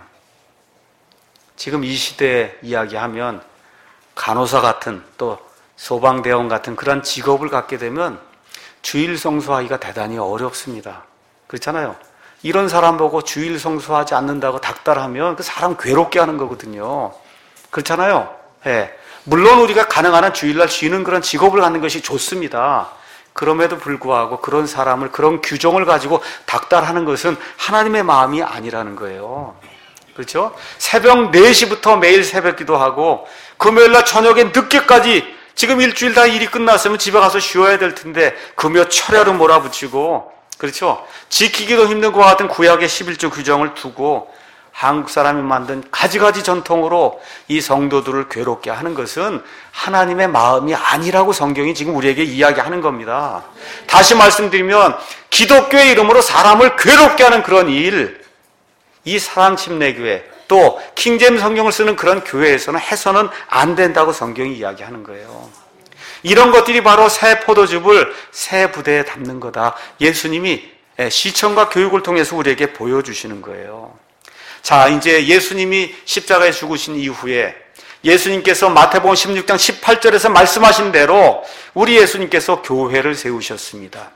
[SPEAKER 1] 지금 이 시대에 이야기하면 간호사 같은, 또 소방대원 같은 그런 직업을 갖게 되면 주일 성수하기가 대단히 어렵습니다. 그렇잖아요. 이런 사람 보고 주일 성수하지 않는다고 닥달하면 그 사람 괴롭게 하는 거거든요. 그렇잖아요. 예. 물론 우리가 가능한 한 주일날 쉬는 그런 직업을 갖는 것이 좋습니다. 그럼에도 불구하고 그런 사람을, 그런 규정을 가지고 닥달하는 것은 하나님의 마음이 아니라는 거예요. 그렇죠? 새벽 네 시부터 매일 새벽 기도하고 금요일날 저녁에 늦게까지, 지금 일주일 다 일이 끝났으면 집에 가서 쉬어야 될 텐데 금요 철야로 몰아붙이고, 그렇죠? 지키기도 힘든 것 같은 구약의 십일조 규정을 두고 한국 사람이 만든 가지가지 전통으로 이 성도들을 괴롭게 하는 것은 하나님의 마음이 아니라고 성경이 지금 우리에게 이야기하는 겁니다. 다시 말씀드리면 기독교의 이름으로 사람을 괴롭게 하는 그런 일, 이 사랑침례교회 또 킹제임스 성경을 쓰는 그런 교회에서는 해서는 안 된다고 성경이 이야기하는 거예요. 이런 것들이 바로 새 포도즙을 새 부대에 담는 거다. 예수님이 시청과 교육을 통해서 우리에게 보여주시는 거예요. 자, 이제 예수님이 십자가에 죽으신 이후에 예수님께서 마태복음 십육 장 십팔 절에서 말씀하신 대로 우리 예수님께서 교회를 세우셨습니다.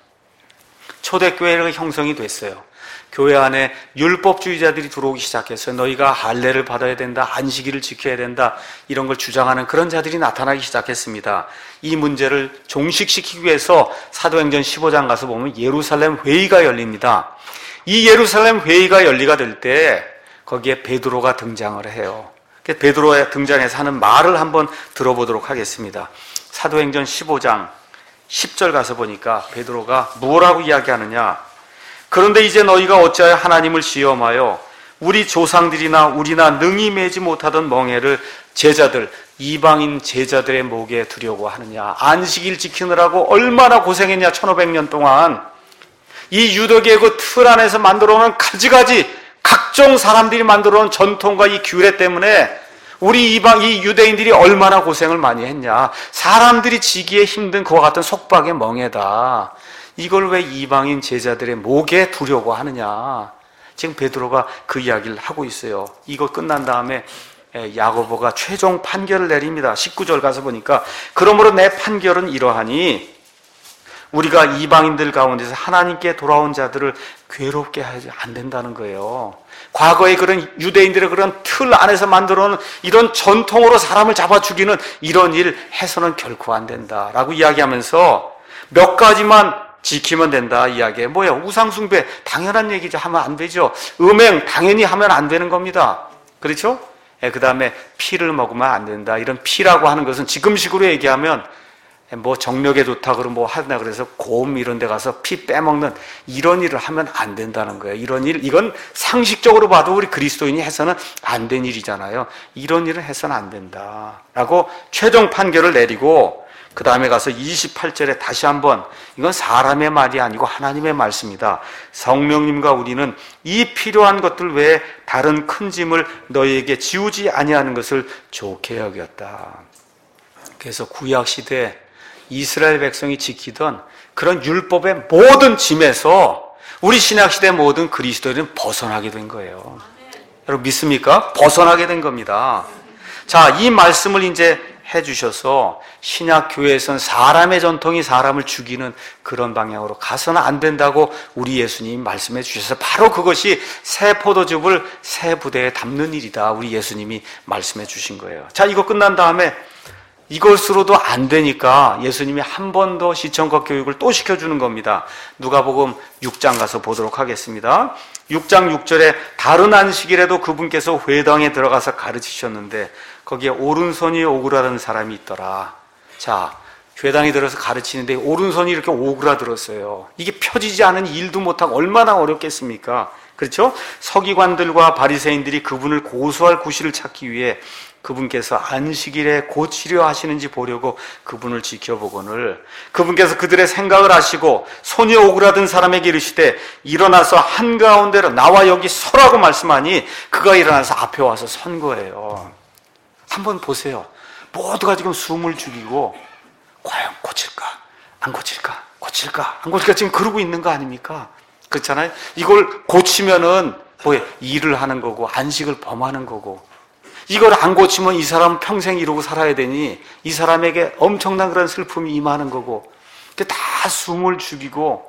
[SPEAKER 1] 초대교회가 형성이 됐어요. 교회 안에 율법주의자들이 들어오기 시작했어요. 너희가 할례를 받아야 된다, 안식일을 지켜야 된다, 이런 걸 주장하는 그런 자들이 나타나기 시작했습니다. 이 문제를 종식시키기 위해서 사도행전 십오 장 가서 보면 예루살렘 회의가 열립니다. 이 예루살렘 회의가 열리가 될 때 거기에 베드로가 등장을 해요. 베드로의 등장해서 하는 말을 한번 들어보도록 하겠습니다. 사도행전 십오 장 십 절 가서 보니까 베드로가 뭐라고 이야기하느냐. 그런데 이제 너희가 어찌하여 하나님을 시험하여 우리 조상들이나 우리나 능히 매지 못하던 멍에를 제자들, 이방인 제자들의 목에 두려고 하느냐. 안식일 지키느라고 얼마나 고생했냐. 천오백 년 동안 이 유대계의 그 틀 안에서 만들어놓은 가지가지 각종 사람들이 만들어놓은 전통과 이 규례 때문에 우리 이방, 이 유대인들이 얼마나 고생을 많이 했냐. 사람들이 지기에 힘든 그와 같은 속박의 멍에다. 이걸 왜 이방인 제자들의 목에 두려고 하느냐. 지금 베드로가 그 이야기를 하고 있어요. 이거 끝난 다음에 야고보가 최종 판결을 내립니다. 십구 절 가서 보니까 그러므로 내 판결은 이러하니 우리가 이방인들 가운데서 하나님께 돌아온 자들을 괴롭게 하지 안 된다는 거예요. 과거의 그런 유대인들의 그런 틀 안에서 만들어놓은 이런 전통으로 사람을 잡아 죽이는 이런 일 해서는 결코 안 된다라고 이야기하면서 몇 가지만 지키면 된다 이야기에 뭐예요? 우상숭배 당연한 얘기죠. 하면 안 되죠. 음행 당연히 하면 안 되는 겁니다. 그렇죠? 예, 그 다음에 피를 먹으면 안 된다. 이런 피라고 하는 것은 지금식으로 얘기하면 뭐 정력에 좋다 그러면 뭐 하나 그래서 곰 이런 데 가서 피 빼먹는 이런 일을 하면 안 된다는 거예요. 이런 일, 이건 상식적으로 봐도 우리 그리스도인이 해서는 안 된 일이잖아요. 이런 일을 해서는 안 된다라고 최종 판결을 내리고 그 다음에 가서 이십팔 절에 다시 한번 이건 사람의 말이 아니고 하나님의 말씀이다. 성령님과 우리는 이 필요한 것들 외에 다른 큰 짐을 너희에게 지우지 아니하는 것을 좋게 여겼다. 그래서 구약시대 이스라엘 백성이 지키던 그런 율법의 모든 짐에서 우리 신약시대 모든 그리스도인은 벗어나게 된 거예요. 여러분 믿습니까? 벗어나게 된 겁니다. 자, 이 말씀을 이제 해주셔서 신약교회에서는 사람의 전통이 사람을 죽이는 그런 방향으로 가서는 안 된다고 우리 예수님이 말씀해 주셔서 바로 그것이 새 포도즙을 새 부대에 담는 일이다. 우리 예수님이 말씀해 주신 거예요. 자, 이거 끝난 다음에 이것으로도 안 되니까 예수님이 한 번 더 시청과 교육을 또 시켜주는 겁니다. 누가복음 육 장 가서 보도록 하겠습니다. 육 장 육 절에 다른 안식일에도 그분께서 회당에 들어가서 가르치셨는데 거기에 오른손이 오그라든 사람이 있더라. 자, 회당에 들어서 가르치는데 오른손이 이렇게 오그라들었어요. 이게 펴지지 않은 일도 못하고 얼마나 어렵겠습니까? 그렇죠? 서기관들과 바리새인들이 그분을 고소할 구실을 찾기 위해 그분께서 안식일에 고치려 하시는지 보려고 그분을 지켜보거늘 그분께서 그들의 생각을 아시고 손이 오그라든 사람에게 이르시되 일어나서 한가운데로 나와 여기 서라고 말씀하니 그가 일어나서 앞에 와서 선 거예요. 한번 보세요. 모두가 지금 숨을 죽이고 과연 고칠까? 안 고칠까? 고칠까? 안 고칠까? 지금 그러고 있는 거 아닙니까? 그렇잖아요? 이걸 고치면은 뭐예요? 일을 하는 거고 안식을 범하는 거고 이걸 안 고치면 이 사람은 평생 이러고 살아야 되니 이 사람에게 엄청난 그런 슬픔이 임하는 거고 다 숨을 죽이고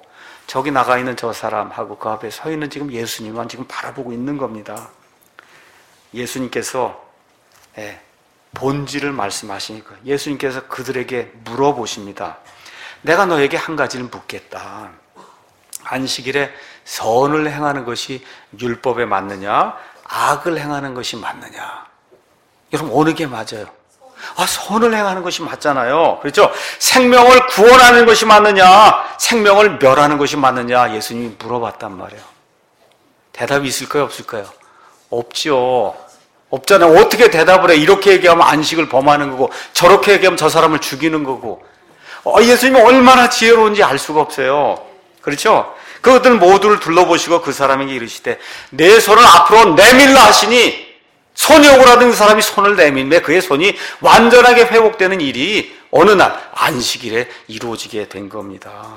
[SPEAKER 1] 저기 나가 있는 저 사람하고 그 앞에 서 있는 지금 예수님만 지금 바라보고 있는 겁니다. 예수님께서 예, 본질을 말씀하시니까 예수님께서 그들에게 물어보십니다. 내가 너에게 한 가지를 묻겠다. 안식일에 선을 행하는 것이 율법에 맞느냐, 악을 행하는 것이 맞느냐? 여러분, 어느 게 맞아요? 아, 선을 행하는 것이 맞잖아요. 그렇죠? 생명을 구원하는 것이 맞느냐, 생명을 멸하는 것이 맞느냐? 예수님이 물어봤단 말이에요. 대답이 있을까요, 없을까요? 없죠. 없잖아요. 어떻게 대답을 해? 이렇게 얘기하면 안식을 범하는 거고, 저렇게 얘기하면 저 사람을 죽이는 거고. 어, 예수님이 얼마나 지혜로운지 알 수가 없어요. 그렇죠? 그것들 모두를 둘러보시고 그 사람에게 이르시되 내 손을 앞으로 내밀라 하시니, 손이 오그라든 그 사람이 손을 내밀매 그의 손이 완전하게 회복되는 일이 어느 날 안식일에 이루어지게 된 겁니다.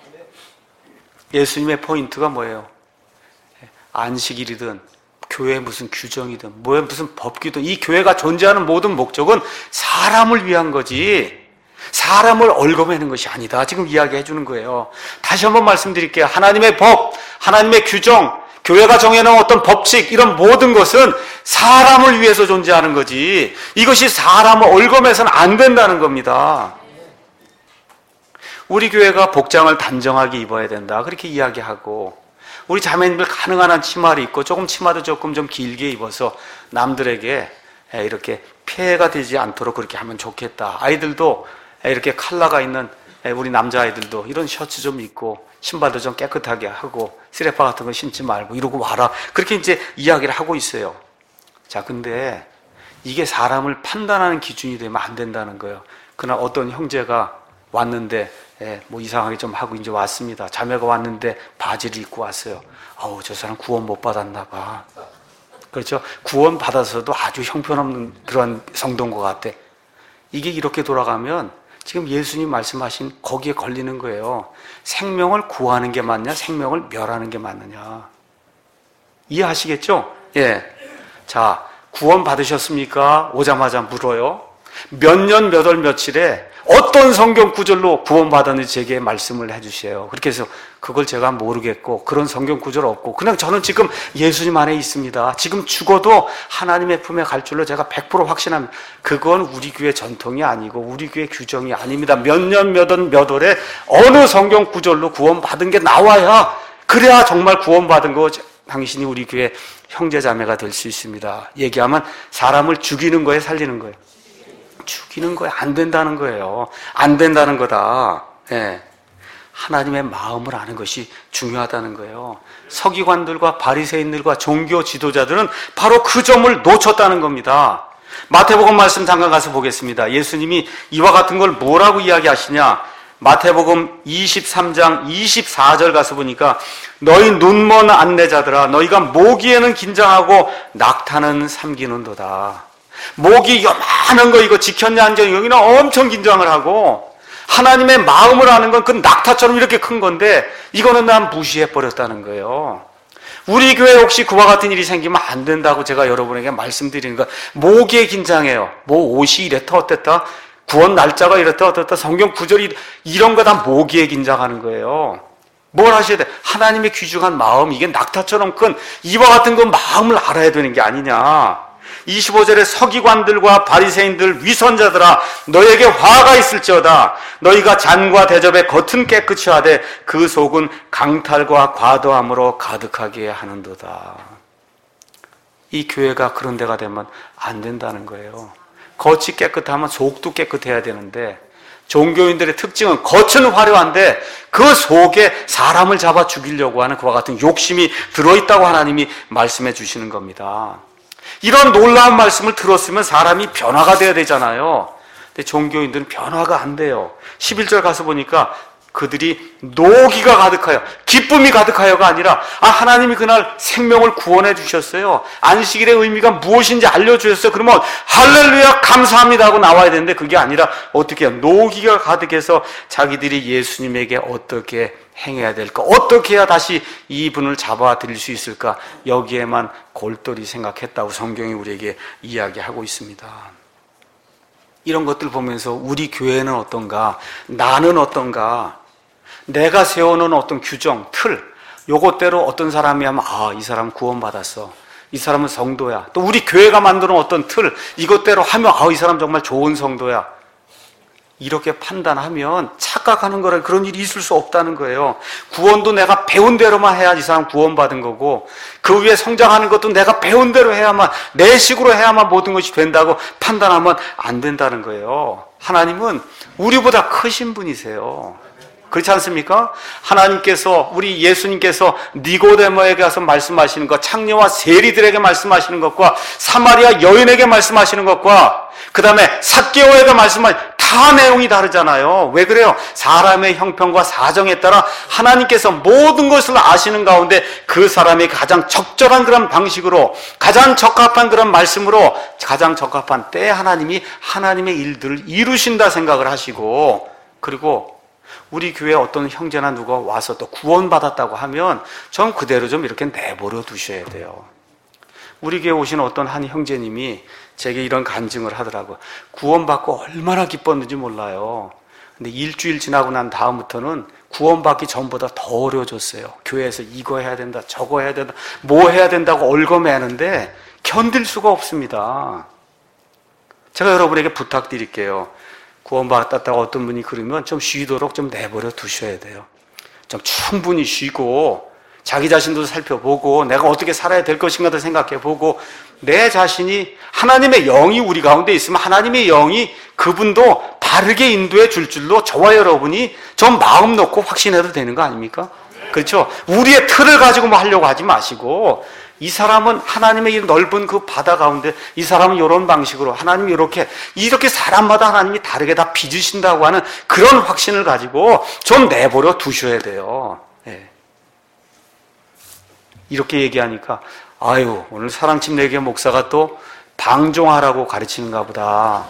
[SPEAKER 1] 예수님의 포인트가 뭐예요? 안식일이든 교회에 무슨 규정이든 뭐에 무슨 법규든 이 교회가 존재하는 모든 목적은 사람을 위한 거지 사람을 얽어매는 것이 아니다. 지금 이야기해 주는 거예요. 다시 한번 말씀드릴게요. 하나님의 법, 하나님의 규정, 교회가 정해놓은 어떤 법칙, 이런 모든 것은 사람을 위해서 존재하는 거지 이것이 사람을 얽어매서는 안 된다는 겁니다. 우리 교회가 복장을 단정하게 입어야 된다 그렇게 이야기하고, 우리 자매님들 가능한 한 치마를 입고 조금 치마도 조금 좀 길게 입어서 남들에게 이렇게 피해가 되지 않도록 그렇게 하면 좋겠다. 아이들도 이렇게 컬러가 있는 우리 남자아이들도 이런 셔츠 좀 입고 신발도 좀 깨끗하게 하고 쓰레파 같은 거 신지 말고 이러고 와라. 그렇게 이제 이야기를 하고 있어요. 자, 근데 이게 사람을 판단하는 기준이 되면 안 된다는 거예요. 그날 어떤 형제가 왔는데 예, 뭐 이상하게 좀 하고 이제 왔습니다. 자매가 왔는데 바지를 입고 왔어요. 아우, 저 사람 구원 못 받았나 봐. 그렇죠? 구원 받아서도 아주 형편없는 그런 성도인 것 같아. 이게 이렇게 돌아가면 지금 예수님 말씀하신 거기에 걸리는 거예요. 생명을 구하는 게 맞냐, 생명을 멸하는 게 맞느냐. 이해하시겠죠? 예. 자, 구원 받으셨습니까? 오자마자 물어요. 몇 년, 몇 월, 며칠에 어떤 성경 구절로 구원받았는지 제게 말씀을 해주세요. 그렇게 해서 그걸 제가 모르겠고 그런 성경 구절 없고 그냥 저는 지금 예수님 안에 있습니다. 지금 죽어도 하나님의 품에 갈 줄로 제가 백 퍼센트 확신합니다. 그건 우리 교회 전통이 아니고 우리 교회 규정이 아닙니다. 몇 년, 몇 월, 몇 월에 어느 성경 구절로 구원받은 게 나와야, 그래야 정말 구원받은 거 당신이 우리 교회 형제자매가 될 수 있습니다. 얘기하면 사람을 죽이는 거에 살리는 거예요. 죽이는 거에 안 된다는 거예요. 안 된다는 거다. 예. 하나님의 마음을 아는 것이 중요하다는 거예요. 서기관들과 바리새인들과 종교 지도자들은 바로 그 점을 놓쳤다는 겁니다. 마태복음 말씀 잠깐 가서 보겠습니다. 예수님이 이와 같은 걸 뭐라고 이야기하시냐? 마태복음 이십삼 장 이십사 절 가서 보니까 너희 눈먼 안내자들아, 너희가 모기에는 긴장하고 낙타는 삼기는도다. 모기 요만한 거 이거 지켰냐 안 지켰냐 여기는 엄청 긴장을 하고, 하나님의 마음을 아는 건 그 낙타처럼 이렇게 큰 건데 이거는 난 무시해버렸다는 거예요. 우리 교회 혹시 그와 같은 일이 생기면 안 된다고 제가 여러분에게 말씀드리는 거. 모기에 긴장해요. 뭐 옷이 이랬다 어땠다, 구원 날짜가 이랬다 어땠다, 성경 구절이 이런 거 다 모기에 긴장하는 거예요. 뭘 하셔야 돼? 하나님의 귀중한 마음, 이게 낙타처럼 큰 이와 같은 건 마음을 알아야 되는 게 아니냐. 이십오 절에 서기관들과 바리새인들 위선자들아, 너에게 화가 있을지어다. 너희가 잔과 대접의 겉은 깨끗이 하되 그 속은 강탈과 과도함으로 가득하게 하는도다. 이 교회가 그런 데가 되면 안 된다는 거예요. 겉이 깨끗하면 속도 깨끗해야 되는데, 종교인들의 특징은 겉은 화려한데 그 속에 사람을 잡아 죽이려고 하는 그와 같은 욕심이 들어있다고 하나님이 말씀해 주시는 겁니다. 이런 놀라운 말씀을 들었으면 사람이 변화가 돼야 되잖아요. 근데 종교인들은 변화가 안 돼요. 십일 절 가서 보니까 그들이 노기가 가득하여, 기쁨이 가득하여가 아니라, 아, 하나님이 그날 생명을 구원해 주셨어요. 안식일의 의미가 무엇인지 알려주셨어요. 그러면 할렐루야 감사합니다 하고 나와야 되는데 그게 아니라 어떻게 해요? 노기가 가득해서 자기들이 예수님에게 어떻게 행해야 될까, 어떻게 해야 다시 이분을 잡아 드릴 수 있을까, 여기에만 골똘히 생각했다고 성경이 우리에게 이야기하고 있습니다. 이런 것들 보면서 우리 교회는 어떤가, 나는 어떤가, 내가 세워놓은 어떤 규정, 틀, 요것대로 어떤 사람이 하면 아, 이 사람 구원받았어. 이 사람은 성도야. 또 우리 교회가 만드는 어떤 틀, 이것대로 하면 아, 이 사람 정말 좋은 성도야. 이렇게 판단하면 착각하는 거라 그런 일이 있을 수 없다는 거예요. 구원도 내가 배운 대로만 해야 이 사람 구원받은 거고, 그 위에 성장하는 것도 내가 배운 대로 해야만, 내 식으로 해야만 모든 것이 된다고 판단하면 안 된다는 거예요. 하나님은 우리보다 크신 분이세요. 그렇지 않습니까? 하나님께서, 우리 예수님께서 니고데모에게 가서 말씀하시는 것, 창녀와 세리들에게 말씀하시는 것과 사마리아 여인에게 말씀하시는 것과 그 다음에 삭개오에게 말씀하시는 다 내용이 다르잖아요. 왜 그래요? 사람의 형편과 사정에 따라 하나님께서 모든 것을 아시는 가운데 그 사람이 가장 적절한 그런 방식으로, 가장 적합한 그런 말씀으로, 가장 적합한 때에 하나님이 하나님의 일들을 이루신다 생각을 하시고, 그리고 우리 교회에 어떤 형제나 누가 와서 또 구원받았다고 하면 좀 그대로 좀 이렇게 내버려 두셔야 돼요. 우리 교회에 오신 어떤 한 형제님이 제게 이런 간증을 하더라고요. 구원받고 얼마나 기뻤는지 몰라요. 근데 일주일 지나고 난 다음부터는 구원받기 전보다 더 어려워졌어요. 교회에서 이거 해야 된다, 저거 해야 된다, 뭐 해야 된다고 얽어매는데 견딜 수가 없습니다. 제가 여러분에게 부탁드릴게요. 구원받았다고 어떤 분이 그러면 좀 쉬도록 좀 내버려 두셔야 돼요. 좀 충분히 쉬고 자기 자신도 살펴보고 내가 어떻게 살아야 될 것인가도 생각해보고, 내 자신이 하나님의 영이 우리 가운데 있으면 하나님의 영이 그분도 바르게 인도해 줄 줄로 저와 여러분이 좀 마음 놓고 확신해도 되는 거 아닙니까? 그렇죠? 우리의 틀을 가지고 뭐 하려고 하지 마시고, 이 사람은 하나님의 이 넓은 그 바다 가운데 이 사람은 이런 방식으로, 하나님이 이렇게 이렇게 사람마다 하나님이 다르게 다 빚으신다고 하는 그런 확신을 가지고 좀 내버려 두셔야 돼요. 네. 이렇게 얘기하니까 아유, 오늘 사랑침례교회 목사가 또 방종하라고 가르치는가 보다.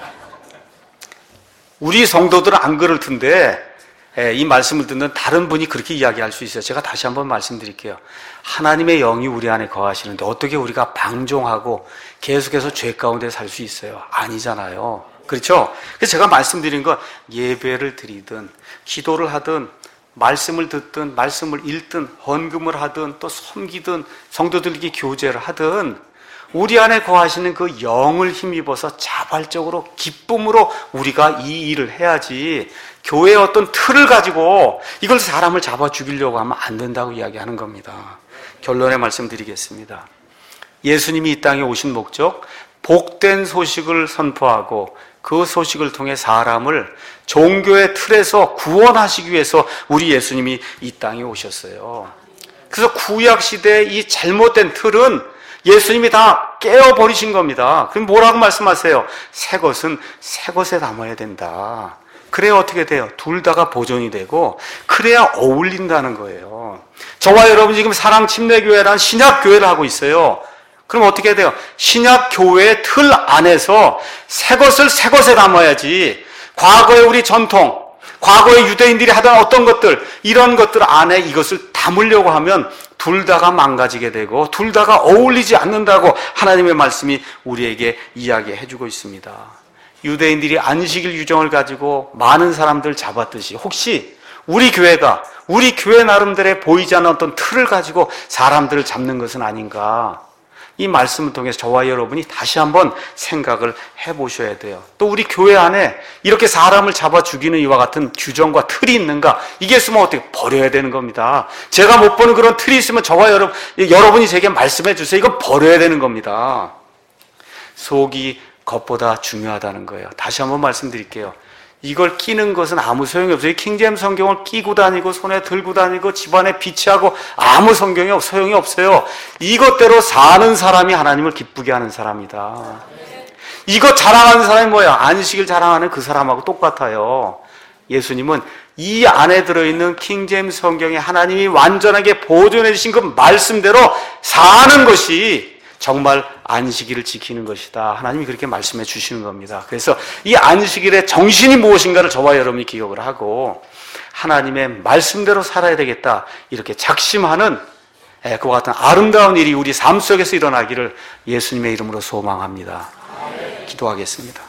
[SPEAKER 1] 우리 성도들은 안 그럴 텐데 이 말씀을 듣는 다른 분이 그렇게 이야기할 수 있어요. 제가 다시 한번 말씀드릴게요. 하나님의 영이 우리 안에 거하시는데 어떻게 우리가 방종하고 계속해서 죄 가운데 살 수 있어요? 아니잖아요. 그렇죠? 그래서 제가 말씀드린 건 예배를 드리든 기도를 하든 말씀을 듣든 말씀을 읽든 헌금을 하든 또 섬기든 성도들에게 교제를 하든 우리 안에 거하시는 그 영을 힘입어서 자발적으로 기쁨으로 우리가 이 일을 해야지, 교회의 어떤 틀을 가지고 이걸 사람을 잡아 죽이려고 하면 안 된다고 이야기하는 겁니다. 결론의 말씀드리겠습니다. 예수님이 이 땅에 오신 목적, 복된 소식을 선포하고 그 소식을 통해 사람을 종교의 틀에서 구원하시기 위해서 우리 예수님이 이 땅에 오셨어요. 그래서 구약 시대의 이 잘못된 틀은 예수님이 다 깨어버리신 겁니다. 그럼 뭐라고 말씀하세요? 새 것은 새 것에 담아야 된다. 그래야 어떻게 돼요? 둘 다가 보존이 되고 그래야 어울린다는 거예요. 저와 여러분 지금 사랑침례교회라는 신약교회를 하고 있어요. 그럼 어떻게 돼요? 신약교회의 틀 안에서 새 것을 새 것에 담아야지, 과거의 우리 전통, 과거의 유대인들이 하던 어떤 것들, 이런 것들 안에 이것을 담으려고 하면 둘 다가 망가지게 되고 둘 다가 어울리지 않는다고 하나님의 말씀이 우리에게 이야기해주고 있습니다. 유대인들이 안식일 유정을 가지고 많은 사람들 잡았듯이 혹시 우리 교회가 우리 교회 나름대로 보이지 않는 어떤 틀을 가지고 사람들을 잡는 것은 아닌가, 이 말씀을 통해서 저와 여러분이 다시 한번 생각을 해보셔야 돼요. 또 우리 교회 안에 이렇게 사람을 잡아 죽이는 이와 같은 규정과 틀이 있는가? 이게 있으면 어떻게 버려야 되는 겁니다. 제가 못 보는 그런 틀이 있으면 저와 여러분, 여러분이 제게 말씀해 주세요. 이건 버려야 되는 겁니다. 속이 겉보다 중요하다는 거예요. 다시 한번 말씀드릴게요. 이걸 끼는 것은 아무 소용이 없어요. 킹제임스 성경을 끼고 다니고 손에 들고 다니고 집안에 비치하고 아무 성경이 없, 소용이 없어요. 이것대로 사는 사람이 하나님을 기쁘게 하는 사람이다. 이거 자랑하는 사람이 뭐야? 안식일 자랑하는 그 사람하고 똑같아요. 예수님은 이 안에 들어있는 킹제임스 성경에 하나님이 완전하게 보존해 주신 그 말씀대로 사는 것이 정말 안식일을 지키는 것이다. 하나님이 그렇게 말씀해 주시는 겁니다. 그래서 이 안식일의 정신이 무엇인가를 저와 여러분이 기억을 하고 하나님의 말씀대로 살아야 되겠다, 이렇게 작심하는 그와 같은 아름다운 일이 우리 삶 속에서 일어나기를 예수님의 이름으로 소망합니다. 기도하겠습니다.